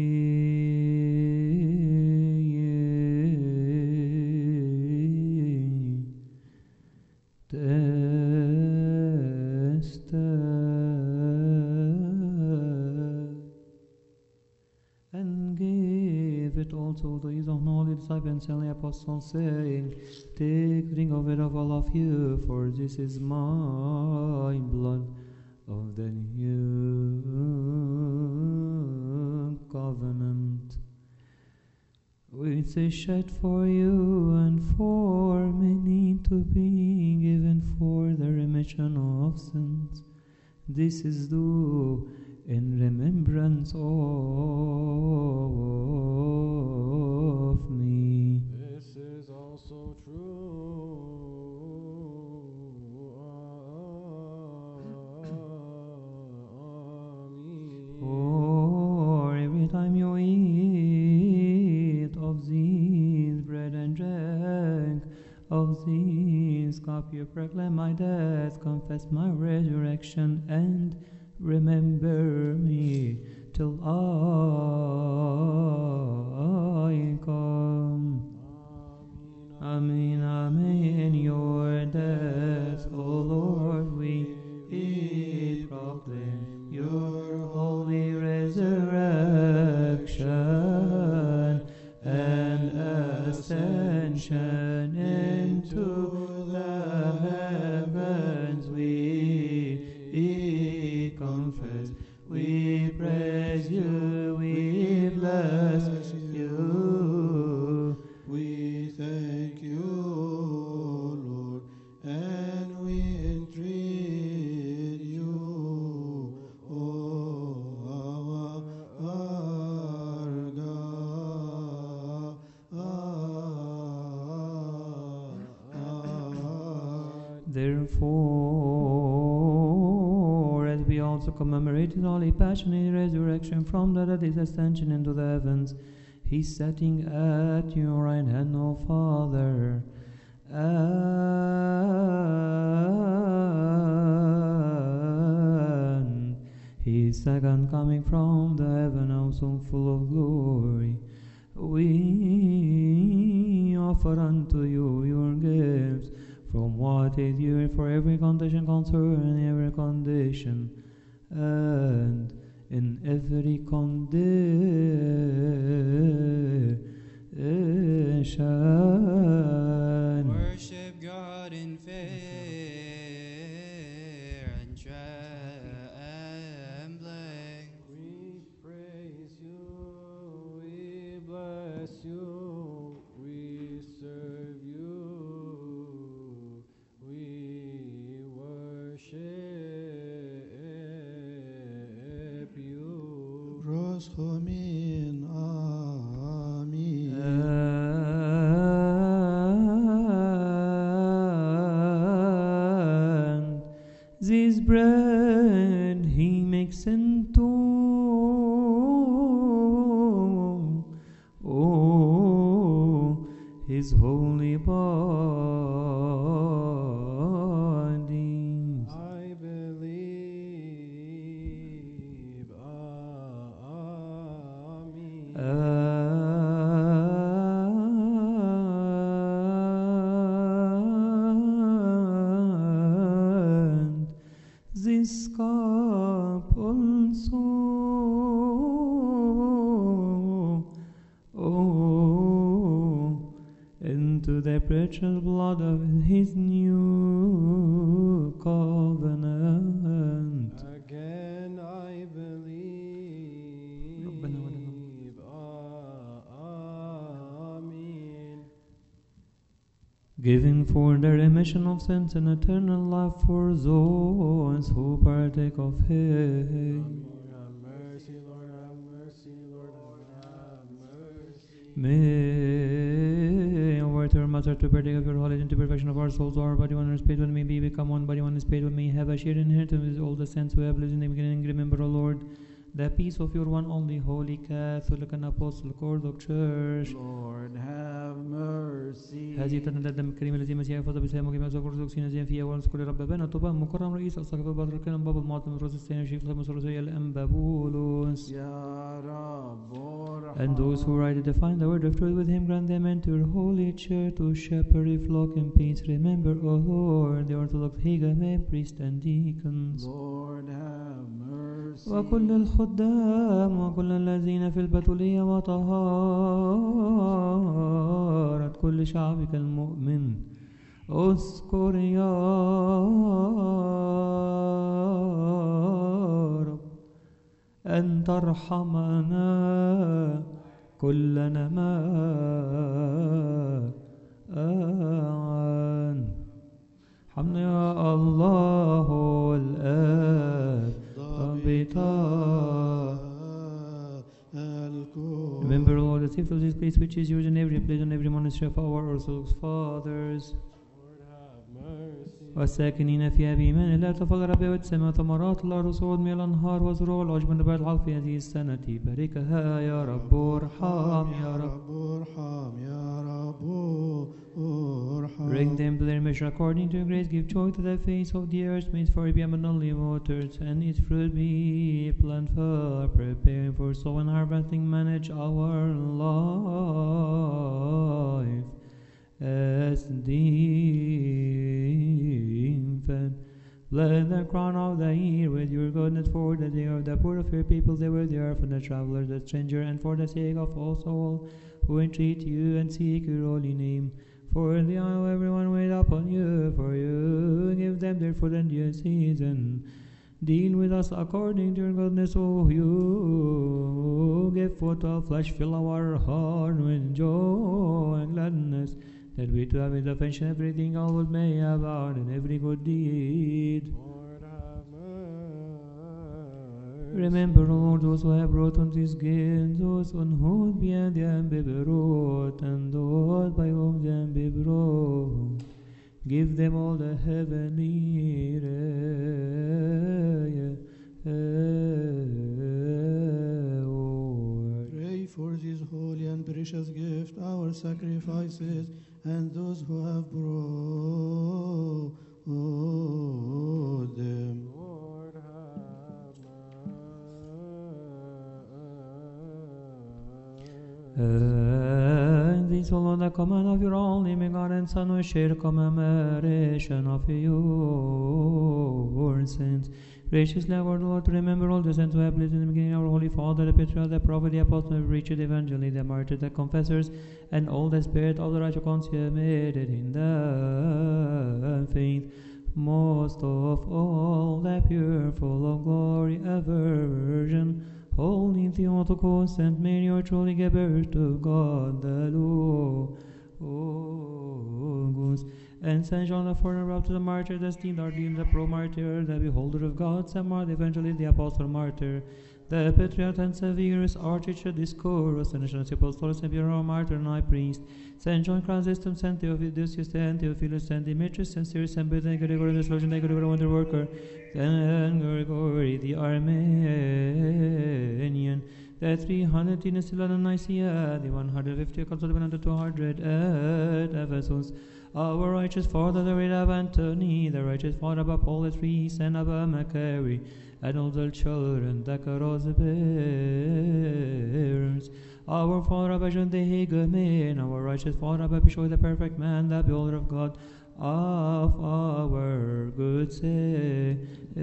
And gave it also to his own holy disciples and the apostles, saying, Take, drink of it of all of you, for this is my blood of the new covenant, which is shed for you and for many to be given for the remission of sins. This is due in remembrance of me. This is also true. Amen. For every time you eat of these bread and drink of this cup, you proclaim my death, confess my resurrection, and remember me till I come. Amen, amen. Your death, O Lord, we proclaim. Your holy resurrection and ascension into the heavens we confess. We praise you, we bless you. We thank you, Lord, and we entreat you, O our, our God. Therefore, as we also commemorate his holy passion and resurrection from the dead, his ascension into the heavens, he's sitting at your right hand, O Father, and his second coming from the heaven, also full of glory. We offer unto you your gifts, from what is yours for every condition concerning every condition, and in every condition. Worship God in fear and trembling. We praise you, we bless you, we serve you, we worship you. Roschomin, Amen. And this bread he makes into oh, his holy body. I believe, Amen. And this cup also, oh, into the precious blood of his new covenant. Again I believe, ربنا ولنا Amen. Giving for the remission of sins and eternal life for those who partake of him. Lord have mercy, Lord have mercy, Lord have mercy. May our eternal Master to partake of your holy and to perfection of our souls, our body, one is paid with me, be become one body, one is paid with me, have a share inheritance with all the saints who have lived in the beginning. Remember, O Lord, the peace of your one only holy Catholic and Apostolic Orthodox Church. Lord, have mercy. هذه تنال الدم الكريم الذي مسيح فضل بسلام وكما سوف أرزقنا زين فيها ونذكر رب بنا طبعا مكرم رئيس أساقف البطرك كلام باب المعظم الرئيس الثاني شيخ الخمس الرسول الأنبا بولس. Ya Rab, And those who rightly define the word of truth with him, grant them enter your holy church to shepherd your flock in peace. Remember, O Lord, the Orthodox Higame, priests and deacons. Lord, have mercy. وكل الخدام وكل الذين في البتولية وطهارة كل شعبك المؤمن اذكر يا رب أن ترحمنا كلنا معا. حمنا يا الله الآب ضابطا. Remember, Lord, the safe of this place which is yours in every place and every monastery of our Orthodox fathers. Lord have mercy. والساكنين فيها بإيمان الله تفضل ربي وتسمى ثمرات الأرض وصعود من الأنهار وزروع العشب من نبات الحق في هذه السنة. باركها يا رب ارحم يا رب. ارحم يا رب ارحم. Bring them to their measure according to your grace. Give joy to the face of the earth. May its flower be abundantly watered and its fruit be plentiful. Preparing for soul and harvesting, manage our life as the infant. Bless the crown of the year with your goodness for the day of the poor of your people, the worthy are for the traveler, the stranger, and for the sake of all souls who entreat you and seek your holy name. For the eye of everyone wait upon you, for you give them their food in due season. Deal with us according to your goodness, O you give food to our flesh, fill our heart with joy and gladness, that we to have with affection everything all may abound in every good deed. Lord have mercy. Remember, Lord, those who have brought on these gifts, those on whom them be brought, and those by whom them be brought. Give them all the heavenly reward. Pray for this holy and precious gift, our sacrifices, and those who have brought them. Lord, have And these all on the command of your only begotten Son, we share commemoration of your sins. Graciously, our Lord, to remember all the saints who have lived in the beginning, our Holy Father, the Patriarch, the Prophet, the Apostle, the preacher, the evangelist, the martyr, the confessors, and all the spirit of the righteous consummated in the faith. Most of all, the pure, full of glory, ever Virgin, Holy Theotokos, Saint Mary, your truly gave birth to God the Logos, and Saint John the forerunner up to the martyr, the esteemed Ardean, the pro-martyr, the beholder of God, Saint Mark the evangelist, the apostle martyr, the patriarch and Severus, architect, Discourus, and Saint Apostles, Saint Pierre, martyr and high priest, Saint John Chrysostom, Saint Theophilus, Saint Theophilus, Saint Demetrius, Saint Cyrus, Saint Bethany, Gregory, the Solution, the Gregory, wonder worker, Saint Gregory, the Armenian, the three hundred in Silla and Nicaea, the one hundred fifty, and the two hundred at Ephesus. Our righteous father, the great of Antony, the righteous father of Apollos, and of Macari, and all the children, the Caros bearers. Our father of John the Higaman, our righteous father of Bishop, the perfect man, the beholder of God, of our good Savior,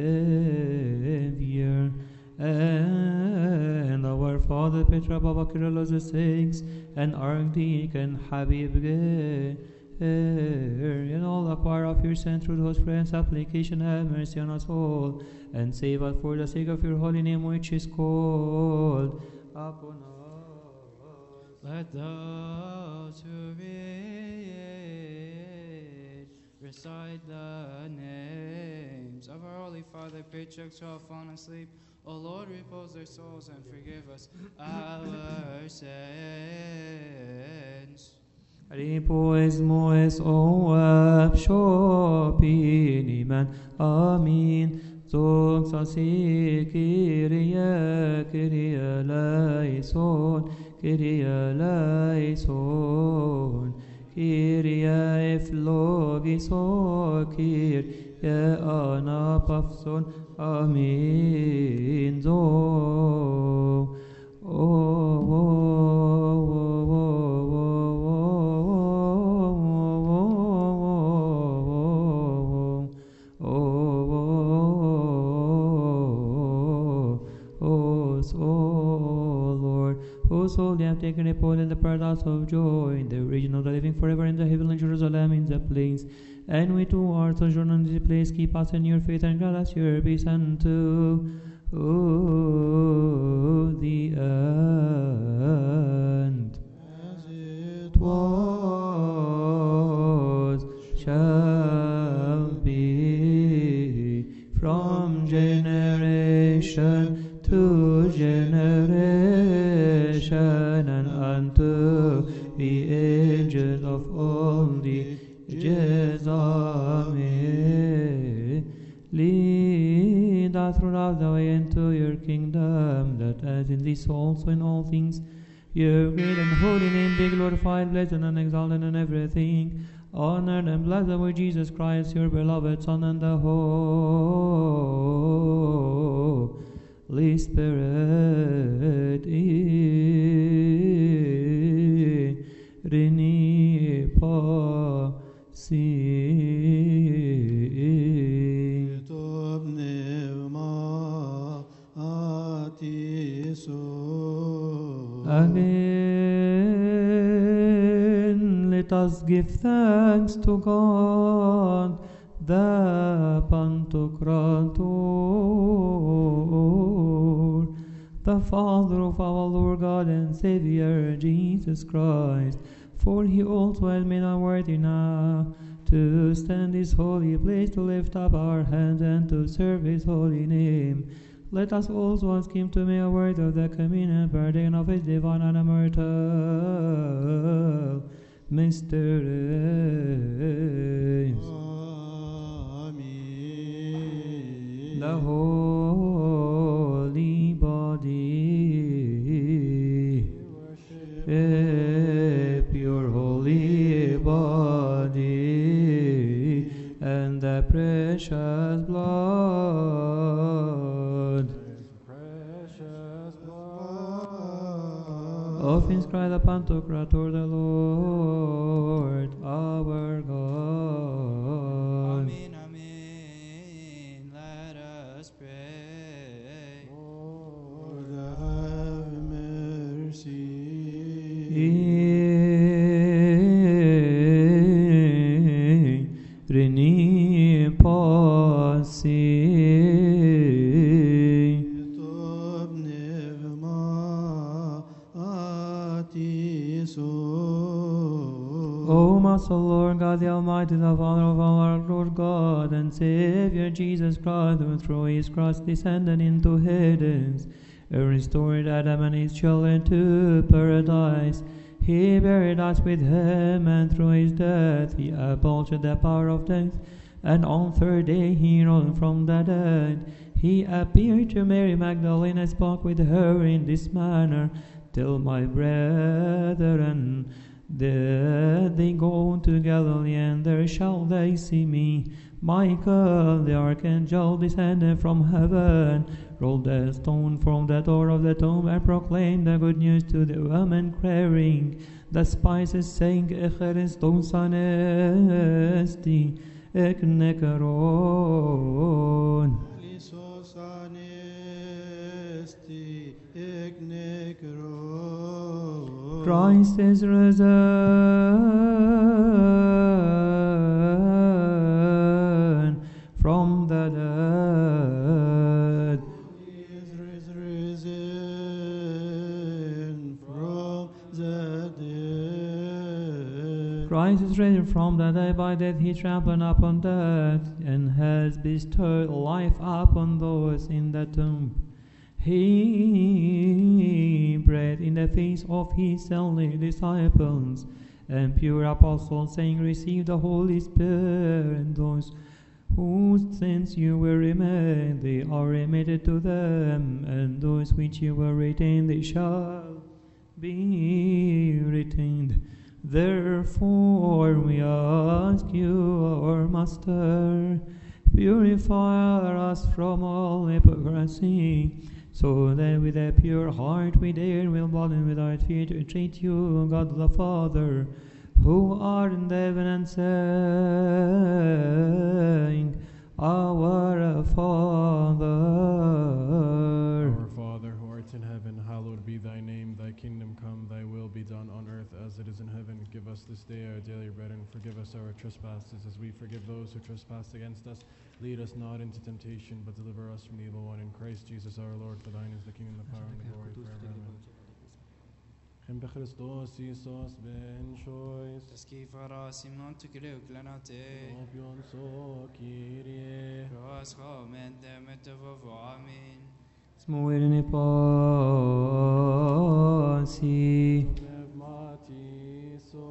and our father Petra, Baba Kyrillos the saints, and Archdeacon Habib Ger, and all the choir of your saint through those friends, application, have mercy on us all, and save us for the sake of your holy name, which is called upon us. Let those who read recite the names of our Holy Father, patriarchs who have fallen asleep. O Lord, repose their souls and forgive us our sins. Ripoes moes oab shopiniman. Amin. Zog sasi Kyrie, Kyrie eleison, Kyrie eleison, Kyrie ephlogiso, Kyrie anapafson. Amin. Zo. Oh, oh, oh, whose soul they have taken a part in the paradise of joy, in the region of the living forever in the heavenly Jerusalem in the place. And we too are sojourn in this place, keep us in your faith and grant us your peace unto oh, the end. As it Was, shall be, from generation to generation, and unto the ages of all the ages. Amen. Lead us throughout the way into your kingdom, that as in this also in all things your great and holy name be glorified, blessed and exalted in everything, honored and blessed with Jesus Christ, your beloved Son, and the Holy Spirit. Rini pa si. Tob nevma atiso. Amen. Let us give thanks to God, the Pantocrator, the Father of our Lord God and Savior Jesus Christ, for he also has made us worthy now to stand this holy place, to lift up our hands and to serve his holy name. Let us also ask him to make a word of the communion, partaking of his divine and immortal mysteries. the holy body, worship your holy body, and the precious blood Precious blood of his Christ the Pantocrator, the Lord, our God. Amen, amen. Let us pray. Lord, have mercy. Reni passi. Tob nevma atiso. O merciful Lord God, the Almighty, the Father of our Lord God and Savior Jesus Christ, who through his cross descended into Hades, and restored Adam and his children to paradise. He buried us with him, and through his death he abolished the power of death. And on third day he rose from the dead. He appeared to Mary Magdalene and spoke with her in this manner, Till my brethren, that they go to Galilee, and there shall they see me. Michael the archangel descended from heaven, rolled the stone from the door of the tomb, and proclaimed the good news to the women, crying the spices, saying, Echeristos anesti, ek nekaron. Lisos anesti ek nekro. Christ is risen from the dead. He is risen from the dead. Christ is risen from the dead. By death he trampled upon death, and has bestowed life upon those in the tomb. He breathed in the face of his only disciples and pure apostles, saying, Receive the Holy Spirit, and those whose sins you will remitted, they are remitted to them, and those which you will retain, they shall be retained. Therefore we ask you, our Master, purify us from all hypocrisy, so that with a pure heart we dare will bow and without fear to entreat you, God the Father, who art in heaven, and saying, Our Father. Our Father, who art in heaven, hallowed be thy name. Thy kingdom come, thy will be done on earth as it is in heaven. Give us this day our daily bread, and forgive us our trespasses as we forgive those who trespass against us. Lead us not into temptation, but deliver us from the evil one. In Christ Jesus our Lord, for thine is the kingdom, the power, and the glory forever. Amen. Hem bechristos Isos ben choice. Taski farasi non tu kreu klanate. Opion so Kyrie. Ras khamen demet vovo amin. Smuirni pasi. Pneumatiso.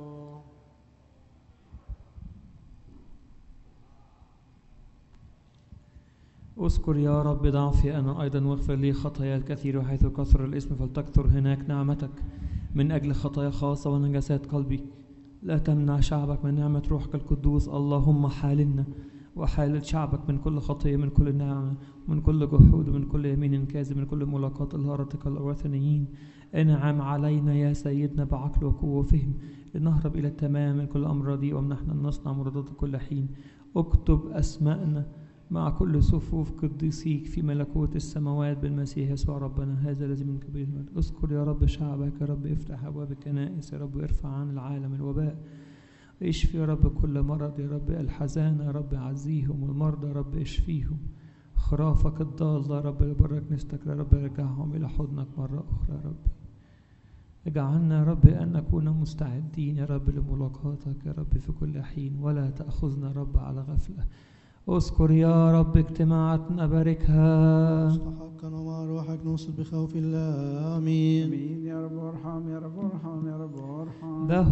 اذكر يا رب ضعفي أنا أيضا، واغفر لي خطايا الكثير، وحيث كثر الإثم فلتكثر هناك نعمتك. من أجل خطايا خاصة ونجاسات قلبي لا تمنع شعبك من نعمة روحك القدوس. اللهم حاللنا وحالل شعبك من كل خطية، من كل نعمة، من كل جحود، من كل يمين كاذب، من كل ملاقاة الهرطقة الوثنيين. انعم علينا يا سيدنا بعقل وقوة وفهم، لنهرب إلى التمام من كل أمر رديء، ومنحنا أن نصنع مرادات كل حين. اكتب أسماءنا مع كل صفوف قديسيك في ملكوت السماوات بالمسيح يسوع ربنا، هذا الذي من قبل المجد. اذكر يا رب شعبك يا رب، افتح أبواب الكنائس يا رب، وارفع عن العالم الوباء. اشفي يا رب كل مرض يا رب، الحزان يا رب عزيهم، والمرضى يا رب اشفيهم. خرافك الضالة يا رب لبرك نستك يا رب، رجعهم إلى حضنك مرة أخرى يا رب. اجعلنا يا رب أن نكون مستعدين يا رب لملاقاتك يا رب في كل حين، ولا تأخذنا يا رب على غفلة. اذكر يا رب اجتماعاتنا، باركها. مستحقا ومع روحك نوصل بخوف الله. آمين. آمين يا رب ارحم يا رب ارحم يا رب ارحم. The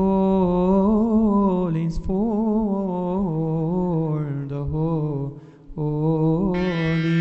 Holy is for the Holy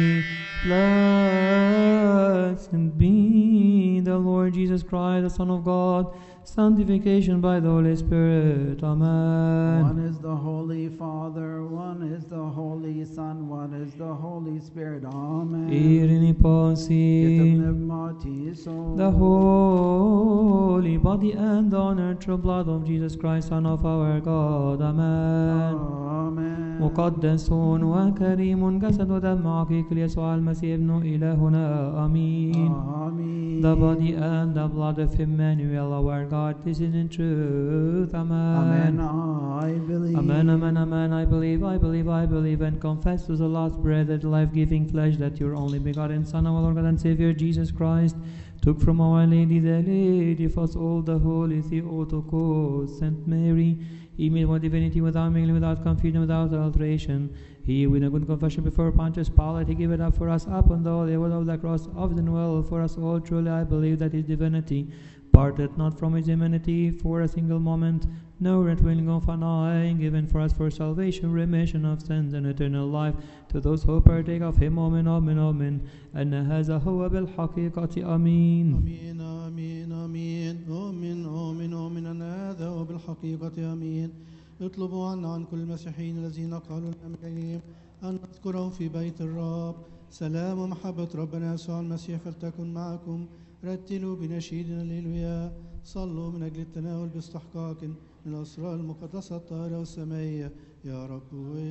Son of God, sanctification by the Holy Spirit. Amen. One is the Holy Father, one is the Holy Son, one is the Holy Spirit. Amen. Irini posi. Pneumatiso. The holy body and the honored true blood of Jesus Christ, Son of our God. Amen. Amen. مقدس وكريم جسد ودم حقيقي ليسوع المسيح ابن إلهنا آمين. Amen. The body and the blood of Emmanuel our God, this is in truth. Amen. Amen. I believe. Amen, amen, amen. I believe, I believe, I believe, and confess to the last breath that life-giving flesh that your only begotten Son, our Lord and Savior Jesus Christ, took from Our Lady, the Lady of us all, the Holy Theotokos, Saint Mary, he made one divinity without mingling, without confusion, without alteration. He, with a good confession before Pontius Pilate, he gave it up for us upon the holy wood of the cross of the well for us all. Truly I believe that his divinity parted not from his humanity for a single moment, nor at willing of an eye, given for us for salvation, remission of sins, and eternal life to those who partake of him. Amen, amen, amen. أن هذا هو بالحقيقة آمين. آمين آمين آمين آمين آمين آمين أن هذا هو بالحقيقة آمين. اطلبوا عنا عن كل المسيحيين الذين قالوا الأمرين أن نذكرهم في بيت الرب. سلام ومحبة ربنا يسوع المسيح فلتكن معكم. رتلوا بنشيدنا الليلويا. صلوا من أجل التناول باستحقاق من الأسرار المقدسة الطاهرة والسمائية. يا رب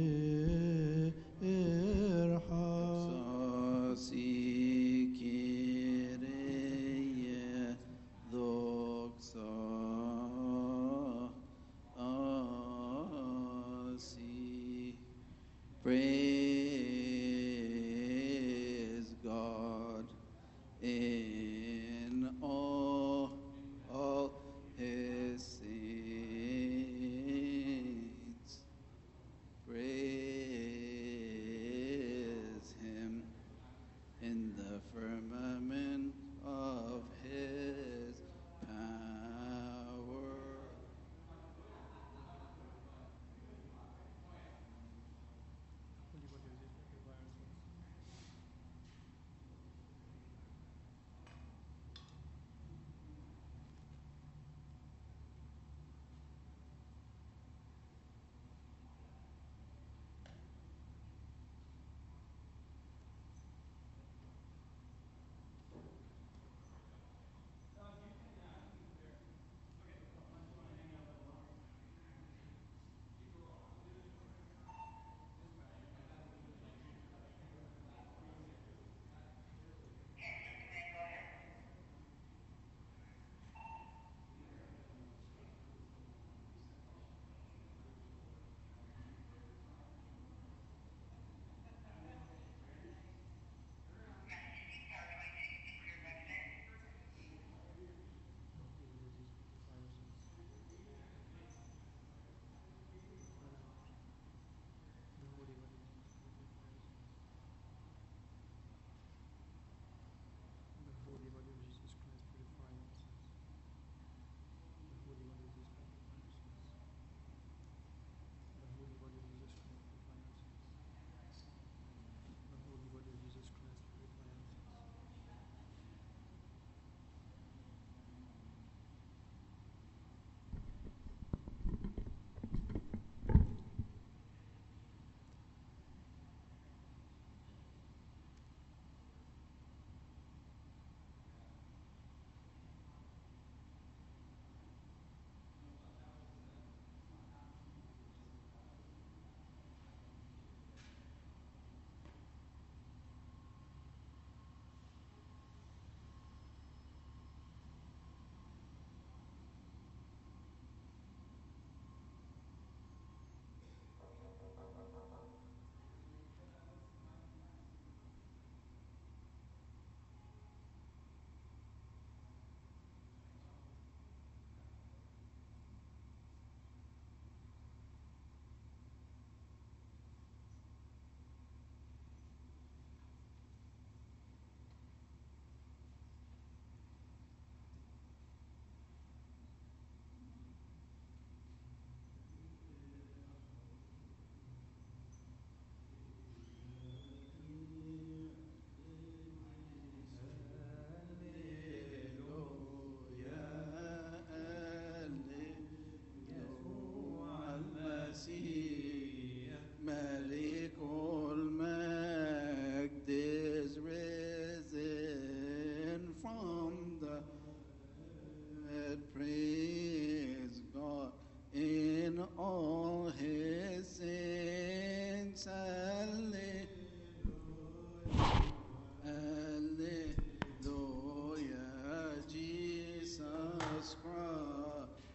ارحم. Sasikireye doksa asi. Praise God in all, all his saints. Praise him in the firmament of his power.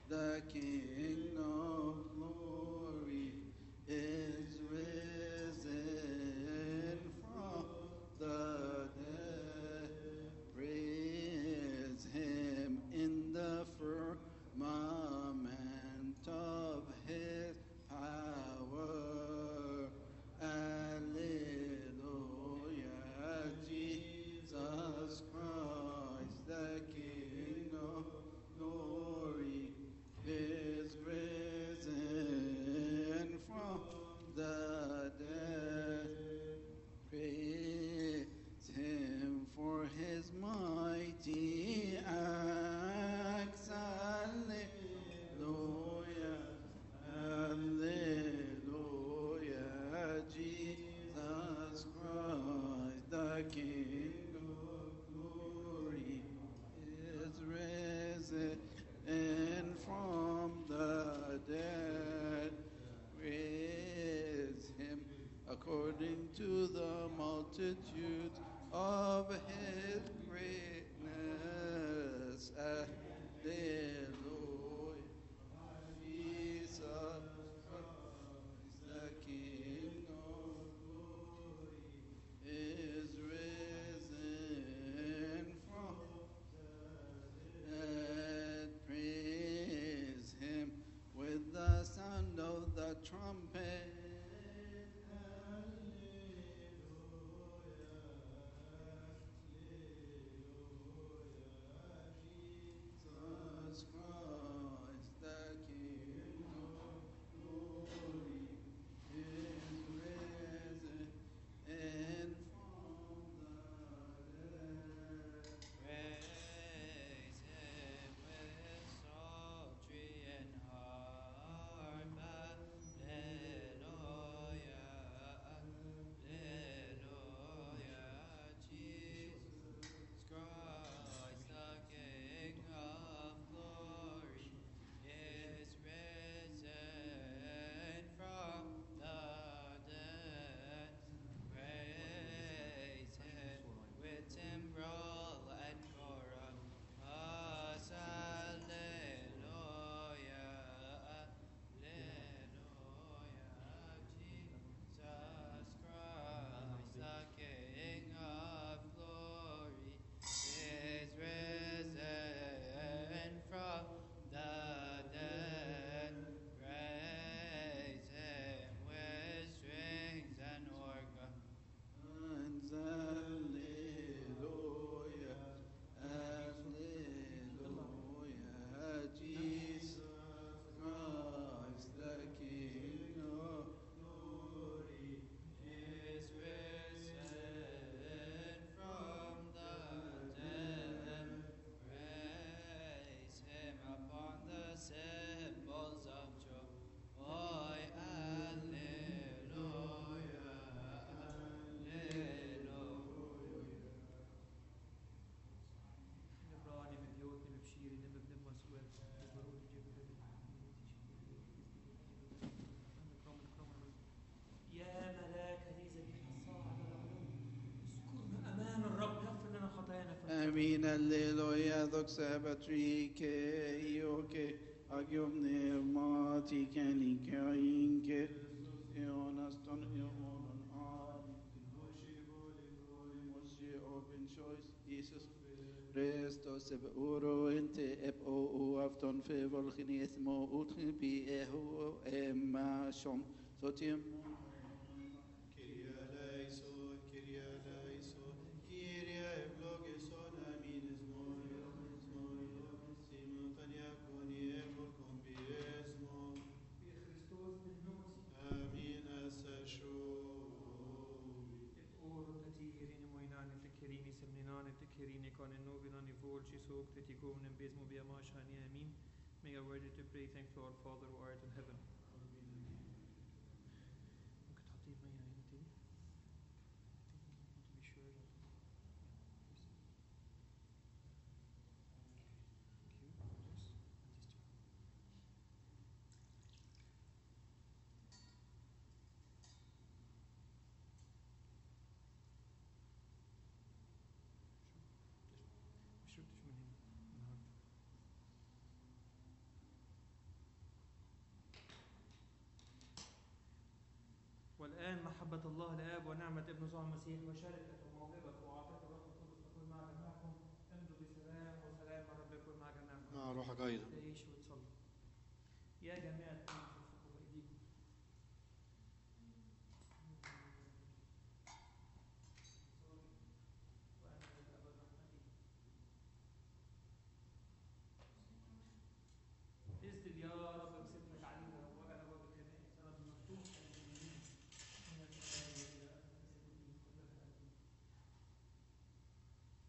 the King of glory is risen from the dead. Praise him in the firmament of his power. Alleluia, Jesus Christ, the King of glory is risen from the dead. Praise him for his mighty acts. Alleluia, alleluia, Jesus Christ, the King of glory is risen from the dead. Praise him according to the multitude of his greatness. Alleluia. Jesus Christ, the King of glory, is risen from the dead. Praise him with the sound of the trumpet. Jesus Christ, the King of glory, is risen from the dead. Praise him with psaltery and harp. Alleluia, alleluia, Jesus Christ, the King of glory, is risen from the dead. Praise him with timbrel and chorus. Alleluia, alleluia, Jesus Christ, the King of glory, is risen from the dead. Praise him with strings and organ. Alleluia, alleluia, Jesus Christ, the King of glory, Is risen from the dead. Praise him upon the cymbals of joy. Alleluia, alleluia. نبراني ببيوتني ببشيري نب بنب مسؤول تزوروني جيب يا ملاك هذه الصاعد العلو اذكرنا امان الرب يغفر لنا خطايانا Amin, alleluia, doxa patrike, ioke, agium pneumati, canike, eonas ton eonon ad, Moshe open choice, Jesus Christos eb uro ente eb o o afton fevol chinesmo utri bi eho emma shom sotium. Kyrie eleison, Kyrie eleison, Kyrie eυλογησον αμήν εις μόριον, εις μόριον, simultaniacon evocum piesmo. Αμήν esse shovi. oro tatirini moinani tekerini semninani tekerini kaninovinani volci sokte tigonen besmo biamashani amin. May I worthy to pray, thanks to our Father who art in heaven. ممكن تحطيه في مية هنا تاني؟ To be sure that- Thank you. This and these two. ما شربتش من هنا النهارده. والآن محبة الله الآب ونعمة ابن يسوع المسيح وشركة وموهبة وعطية الروح القدس تكون مع جميعكم. امضوا بسلام وسلام الرب يكون مع جميعكم. مع روحك أيضا. تعيش وتصلي. يا جماعة